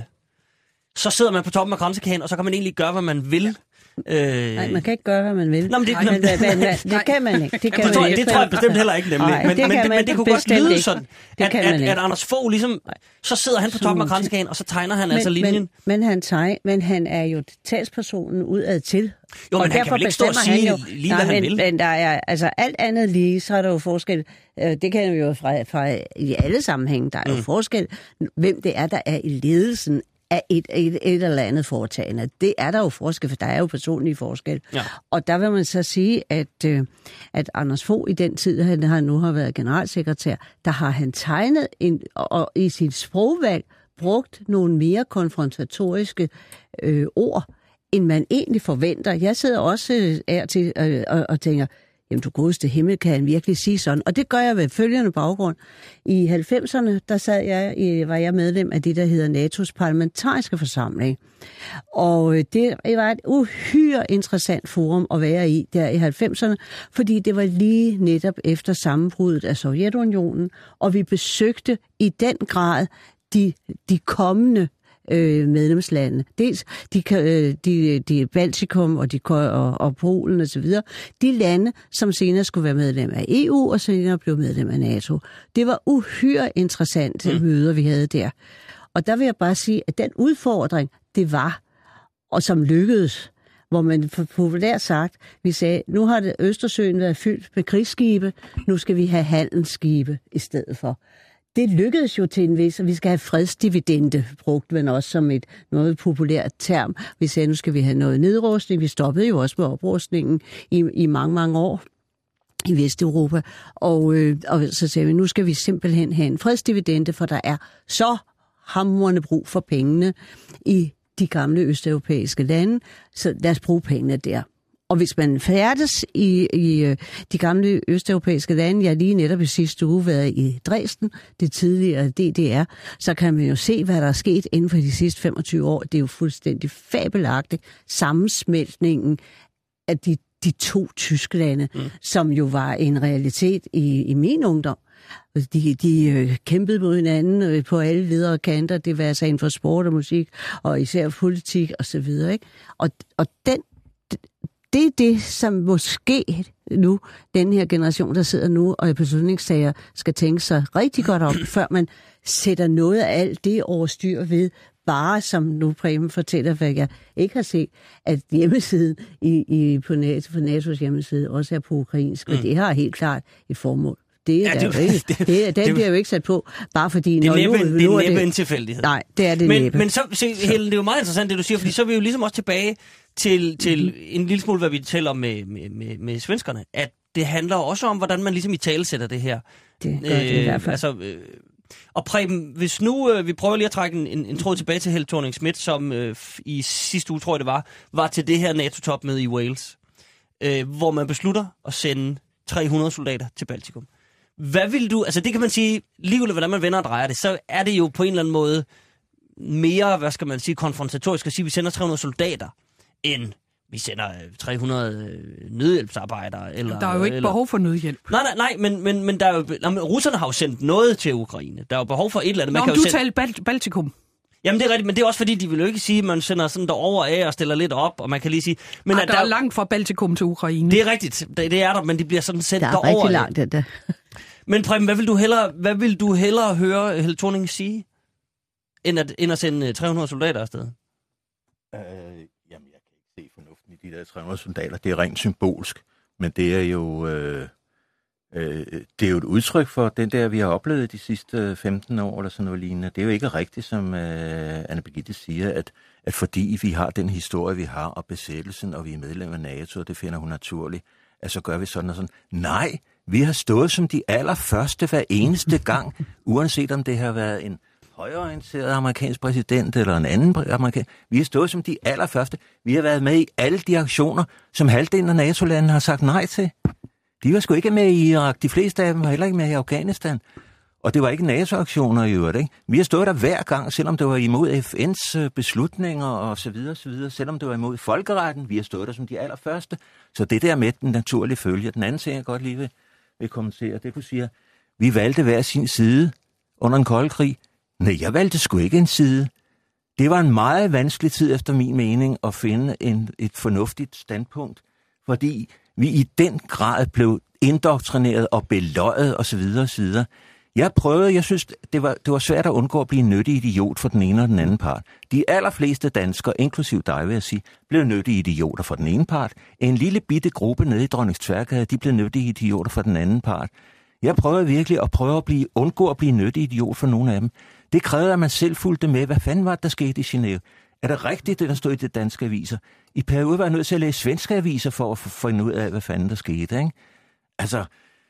S4: så sidder man på toppen af kransekagen, og så kan man egentlig gøre, hvad man vil.
S5: Nej, man kan ikke gøre, hvad man vil.
S4: Nå, men det
S5: kan man ikke.
S4: Det tror jeg bestemt heller ikke, nemlig. Men det kunne godt lyde sådan, at Anders Fogh ligesom, så sidder han på toppen af kransekagen, og så tegner han altså linjen.
S5: Men han er jo talspersonen udad til.
S4: Jo, men han kan vel ikke stå og sige lige, hvad han vil.
S5: Men der er, altså alt andet lige, så er der jo forskel. Det kan vi jo fra i alle sammenhænge. Der er jo forskel, hvem det er, der er i ledelsen af et eller andet foretagende. Det er der jo forskel, for der er jo personlige forskel. Ja. Og der vil man så sige, at Anders Fogh i den tid, han nu har været generalsekretær, der har han tegnet og i sit sprogvalg brugt nogle mere konfrontatoriske ord, end man egentlig forventer. Jeg sidder også til og tænker, jamen du godeste himmel, kan han virkelig sige sådan? Og det gør jeg ved følgende baggrund. I 90'erne, der var jeg medlem af det, der hedder NATO's parlamentariske forsamling. Og det var et uhyre interessant forum at være i der i 90'erne, fordi det var lige netop efter sammenbruddet af Sovjetunionen, og vi besøgte i den grad de kommende medlemslande. Dels de Baltikum og Polen og så videre. De lande, som senere skulle være medlem af EU og senere blev medlem af NATO. Det var uhyre interessante møder, vi havde der. Og der vil jeg bare sige, at den udfordring, det var, og som lykkedes, hvor man populært sagt, vi sagde, nu har det Østersøen været fyldt med krigsskibe, nu skal vi have handelsskibe i stedet for. Det lykkedes jo til en vis, at vi skal have fredsdividende, brugt men også som et noget populært term. Vi sagde, nu skal vi have noget nedrustning. Vi stoppede jo også med oprustningen i mange, mange år i Vesteuropa. Og så sagde vi, nu skal vi simpelthen have en fredsdividende, for der er så hamrende brug for pengene i de gamle østeuropæiske lande. Så lad os bruge pengene der. Og hvis man færdes i de gamle østeuropæiske lande, jeg har lige netop i sidste uge været i Dresden, det tidligere DDR, så kan man jo se, hvad der er sket inden for de sidste 25 år. Det er jo fuldstændig fabelagtigt sammensmeltningen af de 2 tyske lande, som jo var en realitet i min ungdom. De kæmpede mod hinanden på alle ledere og kanter, det var altså inden for sport og musik, og især politik og så videre, ikke? Og den det er det, som måske nu, den her generation, der sidder nu og i beslutningssager, skal tænke sig rigtig godt om, før man sætter noget af alt det overstyr ved, bare som nu Preben fortæller, hvad jeg ikke har set, at hjemmesiden på NATO's hjemmeside også er på ukrainsk, og det har helt klart et formål. Det er den bliver jo ikke sat på, bare fordi...
S4: Det er næppe en tilfældighed.
S5: Nej, det er det næppe.
S4: Men så, Helle, det er jo meget interessant, det du siger, fordi så er vi jo ligesom også tilbage til en lille smule, hvad vi taler om med svenskerne, at det handler også om, hvordan man ligesom i tale sætter det her.
S5: Det gør det i hvert fald.
S4: Og Preben, hvis nu vi prøver lige at trække en tråd tilbage til Helle Thorning-Schmidt, som i sidste uge, tror jeg det var til det her NATO-topmøde i Wales, hvor man beslutter at sende 300 soldater til Baltikum. Hvad vil du, altså det kan man sige, ligegyldigt hvordan man vender og drejer det, så er det jo på en eller anden måde mere, hvad skal man sige, konfrontatorisk at sige, at vi sender 300 soldater, end vi sender 300 nødhjælpsarbejdere. Eller,
S6: der er jo ikke behov for nødhjælp.
S4: Nej, men der er jo, russerne har jo sendt noget til Ukraine. Der er jo behov for et eller andet.
S6: Nå, du taler Baltikum.
S4: Jamen det er rigtigt, men det er også fordi, de vil jo ikke sige, at man sender sådan derover af og stiller lidt op, og man kan lige sige... Men
S6: der er langt fra Baltikum til Ukraine.
S4: Det er rigtigt, det er der, men de bliver sådan sendt derover.
S5: Der er rigtig langt, det der.
S4: Men Preben, hvad vil du hellere høre Helle Thorning sige, end at sende 300 soldater afsted?
S7: Jamen, jeg kan ikke se fornuften i de der 300 soldater. Det er rent symbolsk, men det er jo... det er jo et udtryk for den der, vi har oplevet de sidste 15 år, eller sådan noget lignende. Det er jo ikke rigtigt, som Anne Birgitte siger, at fordi vi har den historie, vi har, og besættelsen, og vi er medlem af NATO, og det finder hun naturligt, at så gør vi sådan og sådan. Nej, vi har stået som de allerførste hver eneste gang, uanset om det har været en højreorienteret amerikansk præsident, eller en anden amerikansk. Vi har stået som de allerførste. Vi har været med i alle de aktioner, som halvdelen af NATO-landene har sagt nej til. De var sgu ikke med i Irak. De fleste af dem var heller ikke med i Afghanistan. Og det var ikke NATO-aktioner i øvrigt, ikke? Vi har stået der hver gang, selvom det var imod FN's beslutninger og så videre, selvom det var imod folkeretten. Vi har stået der som de allerførste. Så det der med den naturlige følge. Den anden ting, jeg godt lige vil kommentere, det du siger, vi valgte hver sin side under en kold krig. Nej, jeg valgte sgu ikke en side. Det var en meget vanskelig tid efter min mening at finde et fornuftigt standpunkt, fordi vi i den grad blev indoktrineret og beløjet osv. Jeg synes, det var svært at undgå at blive en nyttig idiot for den ene og den anden part. De allerfleste danskere, inklusiv dig vil jeg sige, blev nyttige idioter for den ene part. En lille bitte gruppe nede i Dronningens Tværgade, de blev nyttige idioter for den anden part. Jeg prøvede virkelig at undgå at blive nyttig idiot for nogle af dem. Det krævede, at man selv fulgte med. Hvad fanden var det, der skete i Genève? Er det rigtigt, det der stod i de danske aviser? I perioder var jeg nødt til at læse svenske aviser for at finde ud af, hvad fanden der skete, ikke? Altså,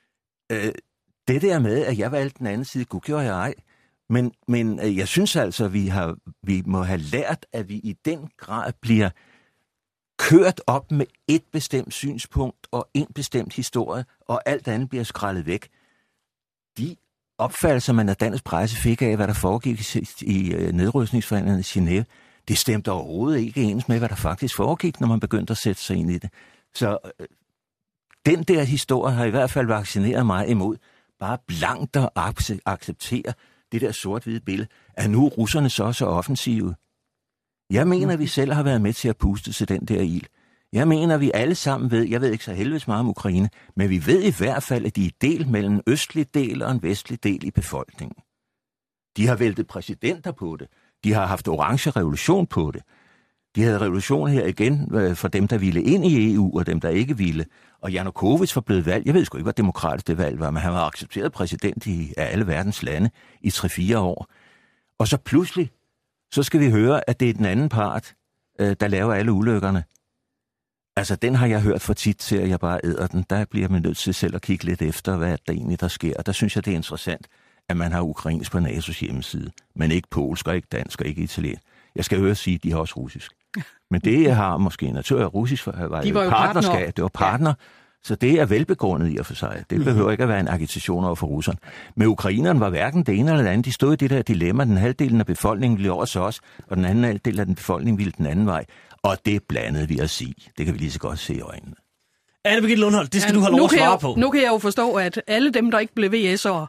S7: det der med, at jeg valgte den anden side, gud gjorde jeg ej. Men jeg synes altså, vi må have lært, at vi i den grad bliver kørt op med et bestemt synspunkt og en bestemt historie, og alt andet bliver skrællet væk. De opfattelser, man af dansk presse fik af, hvad der foregik i nedrustningsforhandlingerne i Genève, det stemte overhovedet ikke ens med, hvad der faktisk foregik, når man begyndte at sætte sig ind i det. Så den der historie har i hvert fald vaccineret mig imod bare blankt at acceptere det der sort-hvide billede, at nu er russerne så offensive. Jeg mener, at vi selv har været med til at puste til den der ild. Jeg mener, at vi alle sammen ved, jeg ved ikke så helvedes meget om Ukraine, men vi ved i hvert fald, at de er delt mellem en østlig del og en vestlig del i befolkningen. De har væltet præsidenter på det. De har haft orange revolution på det. De havde revolution her igen for dem, der ville ind i EU, og dem, der ikke ville. Og Janukovic var blevet valgt. Jeg ved sgu ikke, hvor demokratisk det valg var, men han var accepteret præsident af alle verdens lande i 3-4 år. Og så pludselig, så skal vi høre, at det er den anden part, der laver alle ulykkerne. Altså, den har jeg hørt for tit til, at jeg bare æder den. Der bliver man nødt til selv at kigge lidt efter, hvad der egentlig der sker. Der synes jeg, det er interessant, at man har ukrainsk på NATO's hjemmeside, men ikke polsk og ikke dansk og ikke italiensk. Jeg skal høre sige, at de har også russisk. Men det, jeg har måske naturligt russisk, var jo partnerskab. Det var partner, ja. Så det er velbegrundet i og for sig. Det behøver ikke at være en agitation over for russerne. Men ukrainerne var hverken det ene eller det andet. De stod i det der dilemma. Den halvdelen af befolkningen ville over til os, og den anden halvdel af den befolkning ville den anden vej. Og det blandede vi at sige. Det kan vi lige så godt se i øjnene.
S4: Anne Birgitte Lundholt, det skal du have lov at svare på.
S6: Nu kan jeg jo forstå, at alle dem, der ikke blev VS'ere,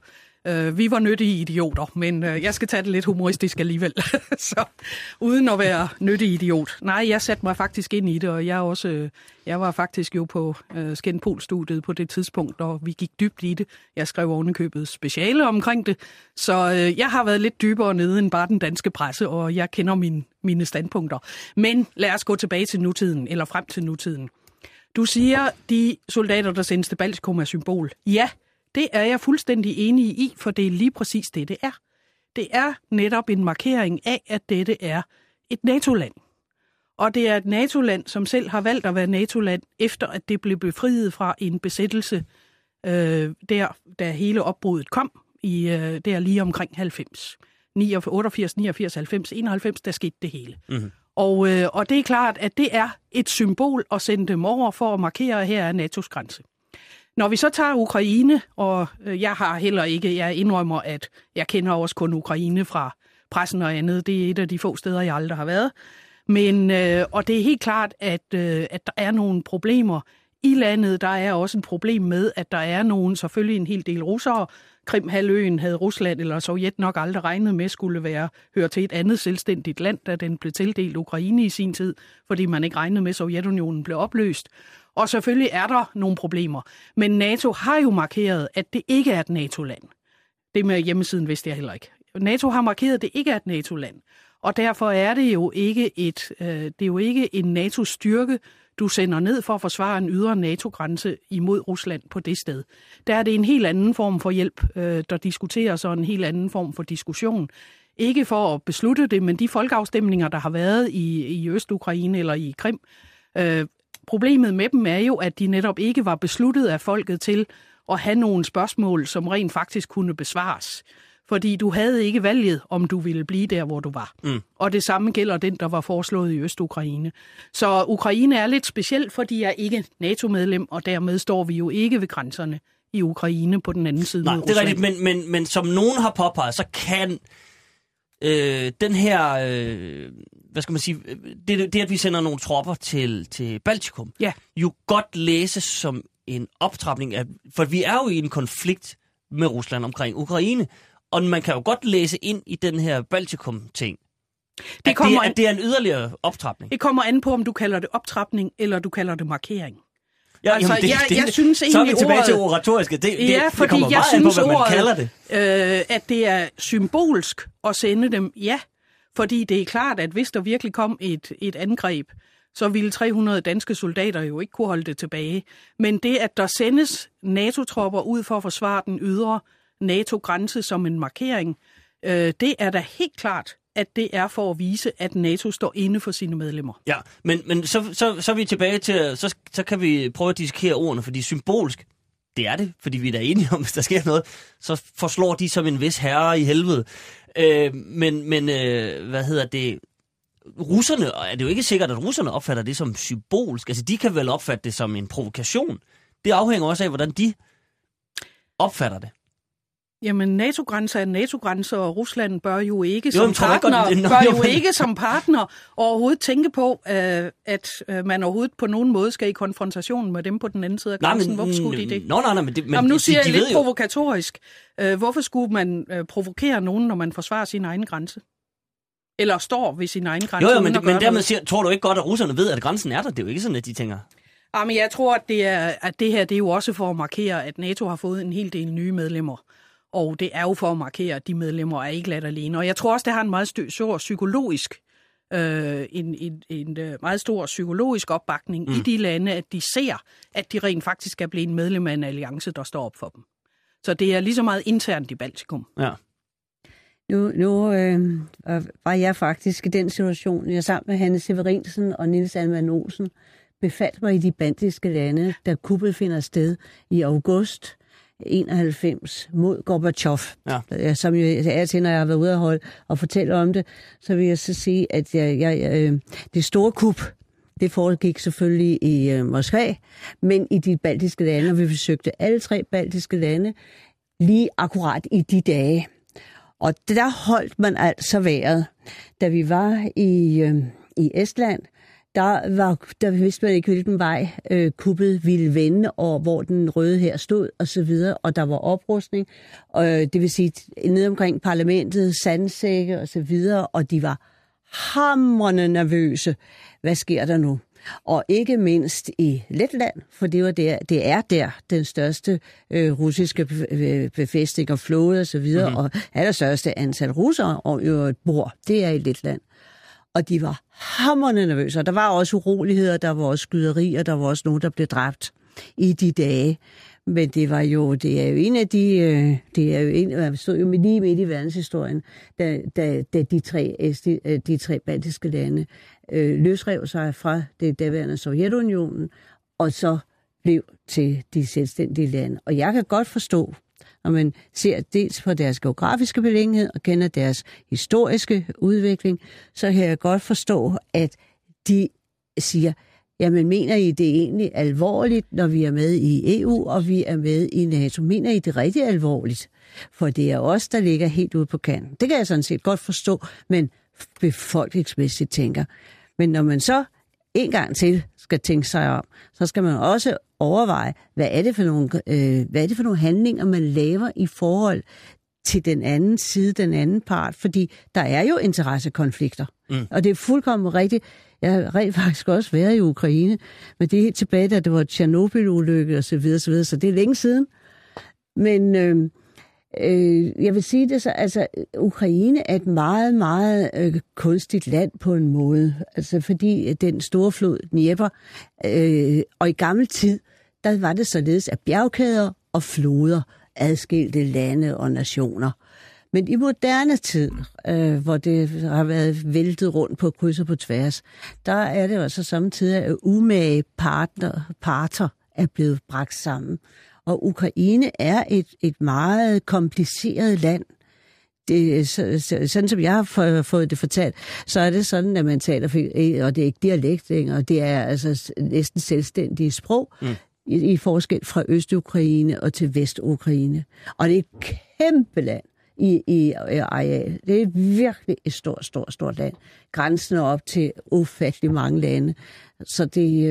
S6: Vi var nyttige idioter, men jeg skal tage det lidt humoristisk alligevel. Så uden at være nyttig idiot. Nej, jeg satte mig faktisk ind i det, og jeg var faktisk jo på Skændpol-studiet på det tidspunkt, og vi gik dybt i det. Jeg skrev ovenikøbet speciale omkring det, så jeg har været lidt dybere nede end bare den danske presse, og jeg kender mine standpunkter. Men lad os gå tilbage til nutiden, eller frem til nutiden. Du siger, de soldater, der sendes til Baltikum, er symbol. Ja, det er jeg fuldstændig enig i, for det er lige præcis det er. Det er netop en markering af, at dette er et NATO-land. Og det er et NATO-land, som selv har valgt at være NATO-land, efter at det blev befriet fra en besættelse, da hele opbruddet kom, der lige omkring 90. 88, 89, 90, 91, der skete det hele. Mm-hmm. Og det er klart, at det er et symbol at sende dem over for at markere, at her er NATO's grænse. Når vi så tager Ukraine, og jeg indrømmer, at jeg kender også kun Ukraine fra pressen og andet. Det er et af de få steder, jeg aldrig har været. Men, og det er helt klart, at der er nogle problemer i landet. Der er også et problem med, at der er selvfølgelig en hel del russere. Krimhalvøen havde Rusland eller Sovjet nok aldrig regnet med skulle høre til et andet selvstændigt land, da den blev tildelt Ukraine i sin tid, fordi man ikke regnede med, at Sovjetunionen blev opløst. Og selvfølgelig er der nogle problemer. Men NATO har jo markeret, at det ikke er et NATO-land. Det med hjemmesiden vidste jeg heller ikke. NATO har markeret, at det ikke er et NATO-land. Og derfor er det jo ikke en NATO-styrke, du sender ned for at forsvare en ydre NATO-grænse imod Rusland på det sted. Der er det en helt anden form for hjælp, der diskuteres, og en helt anden form for diskussion. Ikke for at beslutte det, men de folkeafstemninger, der har været i Øst-Ukraine eller i Krim, problemet med dem er jo, at de netop ikke var besluttet af folket til at have nogle spørgsmål, som rent faktisk kunne besvares. Fordi du havde ikke valget, om du ville blive der, hvor du var. Mm. Og det samme gælder den, der var foreslået i Øst-Ukraine. Så Ukraine er lidt specielt, for de er ikke NATO-medlem, og dermed står vi jo ikke ved grænserne i Ukraine på den anden side.
S4: Nej, det er rigtigt, men som nogen har påpeget, så kan den her, hvad skal man sige, det at vi sender nogle tropper til Baltikum, jo godt læses som en optrapning af, for vi er jo i en konflikt med Rusland omkring Ukraine, og man kan jo godt læse ind i den her Baltikum-ting, at det er en yderligere optrapning.
S6: Det kommer an på, om du kalder det optrapning, eller du kalder det markering.
S4: Ja,
S6: altså, jeg synes egentlig,
S4: så er vi tilbage til oratoriske. Det kommer meget an på, hvad man kalder det.
S6: At det er symbolsk at sende dem, ja. Fordi det er klart, at hvis der virkelig kom et angreb, så ville 300 danske soldater jo ikke kunne holde det tilbage. Men det, at der sendes NATO-tropper ud for at forsvare den ydre NATO-grænse som en markering, det er da helt klart, at det er for at vise, at NATO står inde for sine medlemmer. Ja,
S4: men så er vi tilbage til, så kan vi prøve at dissekere ordene, fordi symbolsk, det er det, fordi vi er da enige om, hvis der sker noget, så forslår de som en vis herre i helvede. Men hvad hedder det? Russerne, er det jo ikke sikkert, at russerne opfatter det som symbolsk. Altså, de kan vel opfatte det som en provokation. Det afhænger også af, hvordan de opfatter det.
S6: Jamen, NATO-grænser er NATO-grænser, og Rusland bør jo ikke som partner overhovedet tænke på, at man overhovedet på nogen måde skal i konfrontation med dem på den anden side af grænsen. Hvorfor skulle de det?
S4: Men
S6: nu siger jeg lidt provokatorisk. Hvorfor skulle man provokere nogen, når man forsvarer sin egen grænse? Eller står ved sin egen grænse?
S4: Men dermed tror du ikke godt, at russerne ved, at grænsen er der? Det er jo ikke sådan, at de tænker.
S6: Men jeg tror, at det her det er jo også for at markere, at NATO har fået en hel del nye medlemmer. Og det er jo for at markere, at de medlemmer er ikke ladt alene. Og jeg tror også, det har en meget stor psykologisk, meget stor psykologisk opbakning i de lande, at de ser, at de rent faktisk er blevet medlem af en alliance, der står op for dem. Så det er lige så meget internt i Baltikum.
S4: Ja.
S5: Nu var jeg faktisk i den situation, jeg sammen med Hanne Severinsen og Niels Alman Olsen befandt mig i de baltiske lande, da kuppet finder sted i august 91 mod Gorbachev. Ja. Som jeg til, når jeg har været ude at holde og fortælle om det, så vil jeg så sige, at det store kup, det foregik selvfølgelig i Moskva, men i de baltiske lande, og vi besøgte alle 3 baltiske lande lige akkurat i de dage. Og der holdt man altså vejret. Da vi var i Estland, der vidste man ikke, hvilken vej kuppet ville vende, og hvor den røde her stod, og så videre, og der var oprustning, og det vil sige, nede omkring parlamentet, sandsække, og så videre, og de var hamrende nervøse. Hvad sker der nu? Og ikke mindst i Letland, for det er der den største russiske befæstning og flåde og så videre, og allerstørste antal russere og øvrigt bor, det er i Letland. Og de var hamrende nervøse, og der var også uroligheder, der var også skyderier, der var også nogen, der blev dræbt i de dage. Men det er jo en af de, jeg stod jo lige midt i verdenshistorien, da de tre baltiske lande løsrev sig fra det daværende Sovjetunionen, og så blev til de selvstændige lande. Og jeg kan godt forstå, når man ser dels på deres geografiske beliggenhed og kender deres historiske udvikling, så kan jeg godt forstå, at de siger, jamen mener I det egentlig alvorligt, når vi er med i EU, og vi er med i NATO? Mener I det rigtig alvorligt? For det er os, der ligger helt ude på kanten. Det kan jeg sådan set godt forstå, men befolkningsmæssigt tænker. Men når man så en gang til skal tænke sig om, så skal man også overveje, hvad er det for nogle handlinger, man laver i forhold til den anden side, den anden part, fordi der er jo interessekonflikter. Og det er fuldkommen rigtigt. Jeg har rent faktisk også været i Ukraine, men det er helt tilbage, da det var Tjernobyl-ulykke og så videre, så det er længe siden. Men jeg vil sige det så, altså Ukraine er et meget, meget kunstigt land på en måde, altså fordi den store flod Dnieper, og i gammel tid, der var det således, at bjergkæder og floder adskilte lande og nationer. Men i moderne tid, hvor det har været væltet rundt på kryds og på tværs, der er det også samtidig, at umage parter er blevet bragt sammen. Og Ukraine er et meget kompliceret land. Sådan som jeg har fået det fortalt, så er det sådan, at man taler, og det er ikke dialekt længere, det er altså næsten selvstændige sprog, i forskel fra Øst-Ukraine og til Vest-Ukraine. Og det er et kæmpe land i areal. Det er virkelig et stort land. Grænsen er op til ufattelig mange lande. Så det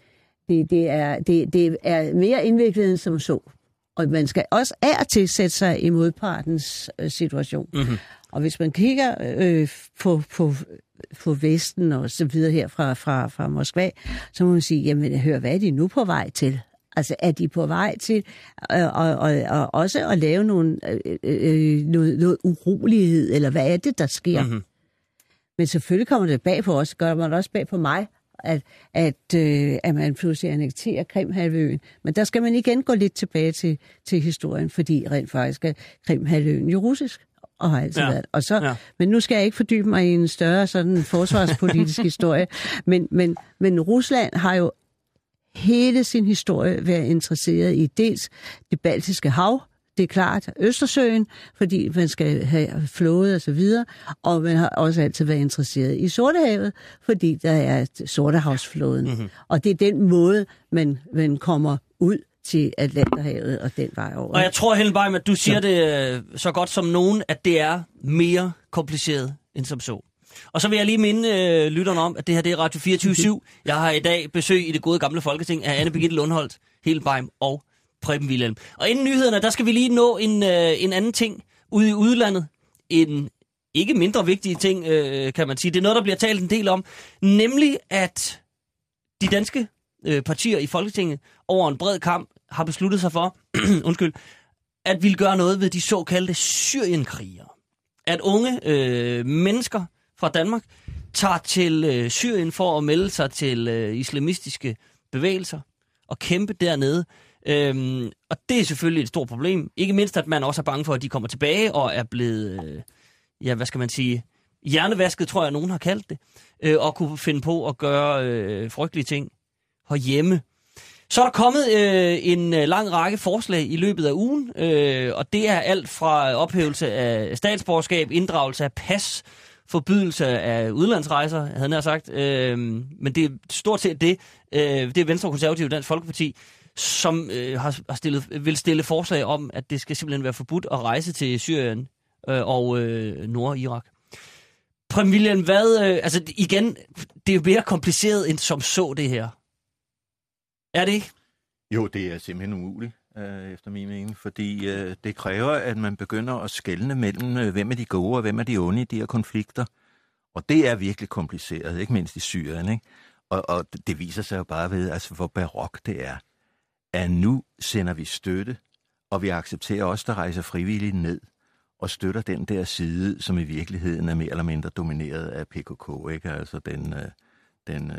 S5: er mere indviklet end som så. Og man skal også af og til sætte sig i modpartens situation. Mm-hmm. Og hvis man kigger på Vesten og så videre her fra Moskva, så må man sige, jamen hør, hvad er de nu på vej til? Altså er de på vej til og også at lave noget urolighed, eller hvad er det, der sker? Mm-hmm. Men selvfølgelig kommer det bag på os, gør man også bag på mig, at man pludselig annekterer Krimhalvøen. Men der skal man igen gå lidt tilbage til historien, fordi rent faktisk er Krimhalvøen jo russisk, og har altid været. Og så, men nu skal jeg ikke fordybe mig i en større sådan forsvarspolitisk historie, men Rusland har jo hele sin historie været interesseret i dels det baltiske hav, det er klart, Østersøen, fordi man skal have flåde og så videre, og man har også altid været interesseret i Sortehavet, fordi der er Sortehavsflåden. Mm-hmm. Og det er den måde, man kommer ud til Atlanterhavet og den vej over.
S4: Og jeg tror, Helen Beim, at du siger det så godt som nogen, at det er mere kompliceret end som så. Og så vil jeg lige minde lytterne om, at det her det er Radio 24/7. Jeg har i dag besøg i det gode gamle Folketing af Anne Birgitte Lundholt, Helen Beim og Preben Wilhelm. Og inden nyhederne, der skal vi lige nå en anden ting ude i udlandet. En ikke mindre vigtig ting, kan man sige. Det er noget, der bliver talt en del om. Nemlig, at de danske partier i Folketinget over en bred kamp har besluttet sig for, at ville gøre noget ved de såkaldte Syrienkrigere. At unge mennesker fra Danmark tager til Syrien for at melde sig til islamistiske bevægelser og kæmpe dernede. Og det er selvfølgelig et stort problem. Ikke mindst, at man også er bange for, at de kommer tilbage og er blevet, hjernevasket, tror jeg, nogen har kaldt det, og kunne finde på at gøre frygtelige ting herhjemme. Så er der kommet en lang række forslag i løbet af ugen, og det er alt fra ophævelse af statsborgerskab, inddragelse af pas, forbydelse af udlandsrejser, havde jeg sagt. Men det er stort set det. Det er Venstre, Konservative og Dansk Folkeparti, som vil stille forslag om, at det skal simpelthen være forbudt at rejse til Syrien og Nord-Irak. Preben Wilhjelm, altså igen, det er jo mere kompliceret end som så det her. Er det ikke?
S7: Jo, det er simpelthen umuligt, efter min mening, fordi det kræver, at man begynder at skelne mellem, hvem er de gode og hvem er de onde i de her konflikter. Og det er virkelig kompliceret, ikke mindst i Syrien, ikke? Og det viser sig jo bare ved, altså hvor barok det er, at nu sender vi støtte, og vi accepterer også, der rejser frivilligt ned og støtter den der side, som i virkeligheden er mere eller mindre domineret af PKK, ikke? Altså den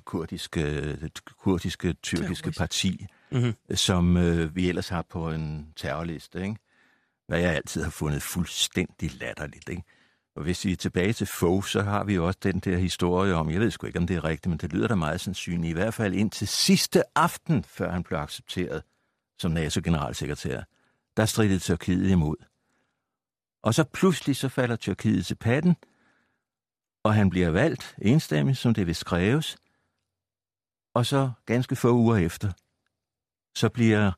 S7: kurdiske tyrkiske parti, som vi ellers har på en terrorliste, ikke? Hvad jeg altid har fundet fuldstændig latterligt, ikke? Og hvis vi er tilbage til Fogh, så har vi jo også den der historie om, jeg ved sgu ikke, om det er rigtigt, men det lyder da meget sandsynligt, i hvert fald indtil sidste aften, før han blev accepteret som NATO-generalsekretær, der stridede Tyrkiet imod. Og så pludselig så falder Tyrkiet til patten, og han bliver valgt enstemmigt, som det vil skreves, og så ganske få uger efter, så bliver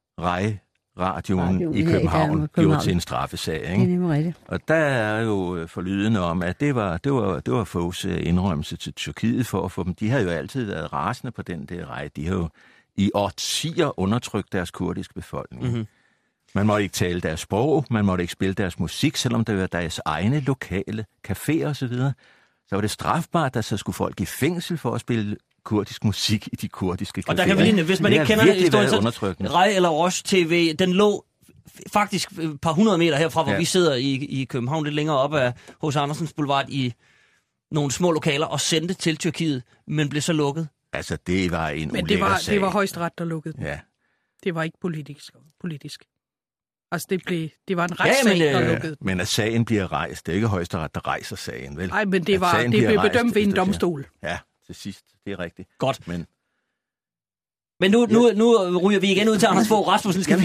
S7: radioen i København gjort til en straffesag, ikke? Og der er jo forlydende om, at det var Foghs indrømmelse til Tyrkiet for at få dem. De har jo altid været rasende på den der rej. De har jo i årtier undertrykt deres kurdiske befolkning. Mm-hmm. Man måtte ikke tale deres sprog, man måtte ikke spille deres musik, selvom det var deres egne lokale caféer osv. Så var det strafbart, at så skulle folk i fængsel for at spille kurdisk musik i de kurdiske caféer.
S4: Og der kan vi lige, hvis man ikke kender historien, så Rej eller Roche TV, den lå faktisk et par 100 meter herfra, hvor vi sidder i København, lidt længere op af H.C. Andersens Boulevard i nogle små lokaler, og sendte til Tyrkiet, men blev så lukket.
S7: Altså, det var en ulækker sag.
S6: Det var Højesteret, der lukkede.
S7: Ja.
S6: Det var ikke politisk. Altså, det var en retssag, der lukkede.
S7: Men at sagen bliver rejst, det er ikke Højesteret, der rejser sagen, vel?
S6: Nej, men det blev bedømt ved en domstol.
S7: Ja, til sidst. Det er rigtigt.
S4: Godt. Men nu ryger vi igen ud til Anders Fogh Rasmussen.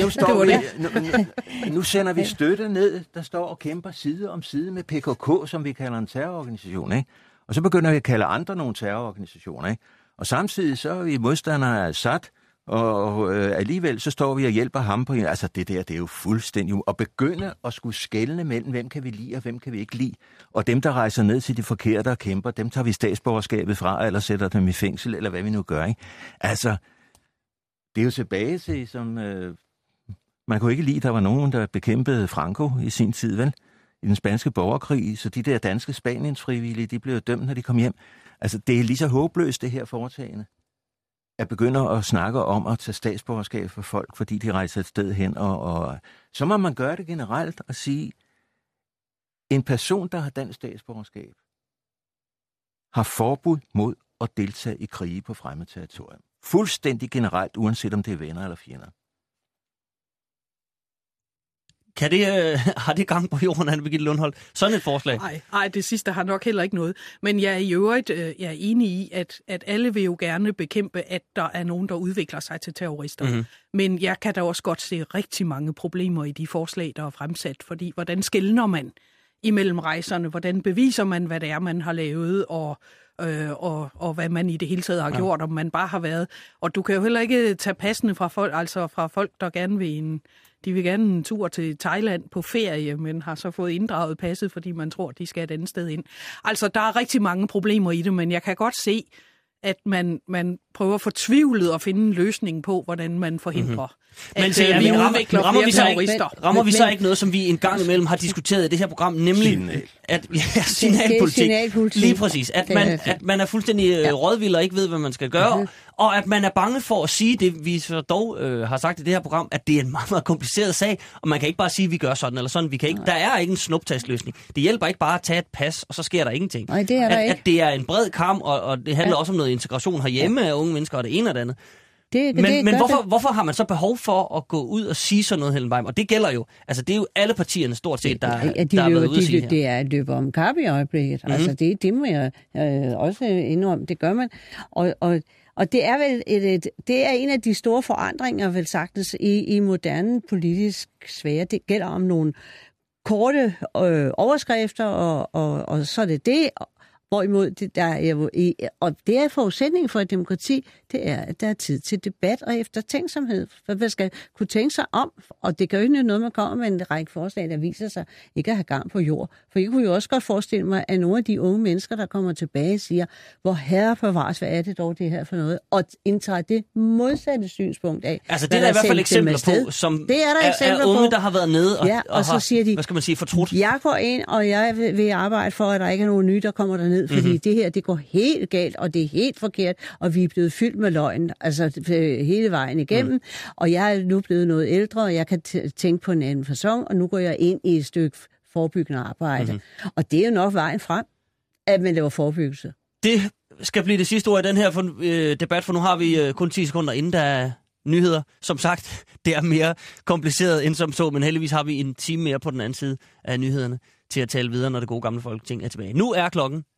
S7: Nu sender vi støtte ned, der står og kæmper side om side med PKK, som vi kalder en terrororganisation, ikke? Og så begynder vi at kalde andre nogle terrororganisationer, ikke? Og samtidig så er vi modstandere af Assad, og alligevel så står vi og hjælper ham på... Altså det der, det er jo fuldstændig... At begynde at skulle skelne mellem, hvem kan vi lide og hvem kan vi ikke lide. Og dem, der rejser ned til de forkerte og kæmper, dem tager vi statsborgerskabet fra, eller sætter dem i fængsel, eller hvad vi nu gør, ikke? Altså, det er jo tilbage til, som... man kunne ikke lide, der var nogen, der bekæmpede Franco i sin tid, vel? I den spanske borgerkrig, så de der danske Spaniensfrivillige, de blev dømt, når de kom hjem. Altså, det er lige så håbløst, det her foretagende. At begynde at snakke om at tage statsborgerskab for folk, fordi de rejser et sted hen. Og så må man gøre det generelt og sige, en person, der har dansk statsborgerskab, har forbud mod at deltage i krige på fremmed territorium. Fuldstændig generelt, uanset om det er venner eller fjender.
S4: Har det gang på jorden, Anne Birgitte Lundholt? Sådan et forslag?
S6: Nej, det sidste har nok heller ikke noget. Men jeg er i øvrigt jeg er enig i, at alle vil jo gerne bekæmpe, at der er nogen, der udvikler sig til terrorister. Mm-hmm. Men jeg kan da også godt se rigtig mange problemer i de forslag, der er fremsat. Fordi hvordan skelner man imellem rejserne? Hvordan beviser man, hvad det er, man har lavet, og hvad man i det hele taget har gjort, om man bare har været. Og du kan jo heller ikke tage passene fra folk, der gerne vil de vil gerne en tur til Thailand på ferie, men har så fået inddraget passet, fordi man tror, de skal et andet sted ind. Altså, der er rigtig mange problemer i det, men jeg kan godt se, at man prøver fortvivlet at finde en løsning på, hvordan man forhindrer, at vi udvikler flere terrorister.
S4: Rammer vi så ikke noget, som vi en gang imellem har diskuteret i det her program, nemlig signalpolitik. Lige præcis. At man er fuldstændig rådvild og ikke ved, hvad man skal gøre, og at man er bange for at sige det, vi så dog har sagt i det her program, at det er en meget, meget kompliceret sag, og man kan ikke bare sige, at vi gør sådan eller sådan. Der er ikke en snuptagsløsning. Det hjælper ikke bare at tage et pas, og så sker der ingenting.
S5: Nej, det er der ikke. At
S4: det er en bred kam, og det handler også om noget integration herhjemme af unge mennesker, og det ene og det andet. Men hvorfor har man så behov for at gå ud og sige sådan noget, Helen Beim? Og det gælder jo, altså det er jo alle partierne stort set, der har været ude at sige her.
S5: Det er et løber om kap i øjeblikket. Mm-hmm. Altså det må jeg også indrømme, det gør man. Og det er vel det er en af de store forandringer, vel sagtens, i moderne politisk sfære. Det gælder om nogle korte overskrifter, og så er det. Hvorimod, og det er forudsætningen for et demokrati, det er, at der er tid til debat og eftertænksomhed. For man skal kunne tænke sig om, og det gør jo ikke noget, man kommer med en række forslag, der viser sig ikke at have gang på jord. For jeg kunne jo også godt forestille mig, at nogle af de unge mennesker, der kommer tilbage, siger, hvor herre forvares, hvad er det dog det her for noget? Og indtager det modsatte synspunkt af.
S4: Altså det er der i hvert fald eksempler på, som
S5: det er
S4: unge, der har været nede og
S5: så
S4: har,
S5: siger de,
S4: hvad skal man sige, fortrudt.
S5: Jeg går ind, og jeg vil arbejde for, at der ikke er nogen nye, der kommer derned, fordi det her, det går helt galt, og det er helt forkert, og vi er blevet fyldt med løgn, altså hele vejen igennem, og jeg er nu blevet noget ældre, og jeg kan tænke på en anden facon, og nu går jeg ind i et stykke forebyggende arbejde. Og det er jo nok vejen frem, at man laver forebyggelse.
S4: Det skal blive det sidste ord i den her debat, for nu har vi kun 10 sekunder, inden der er nyheder. Som sagt, det er mere kompliceret end som så, men heldigvis har vi en time mere på den anden side af nyhederne til at tale videre, når det gode gamle Folketing er tilbage. Nu er klokken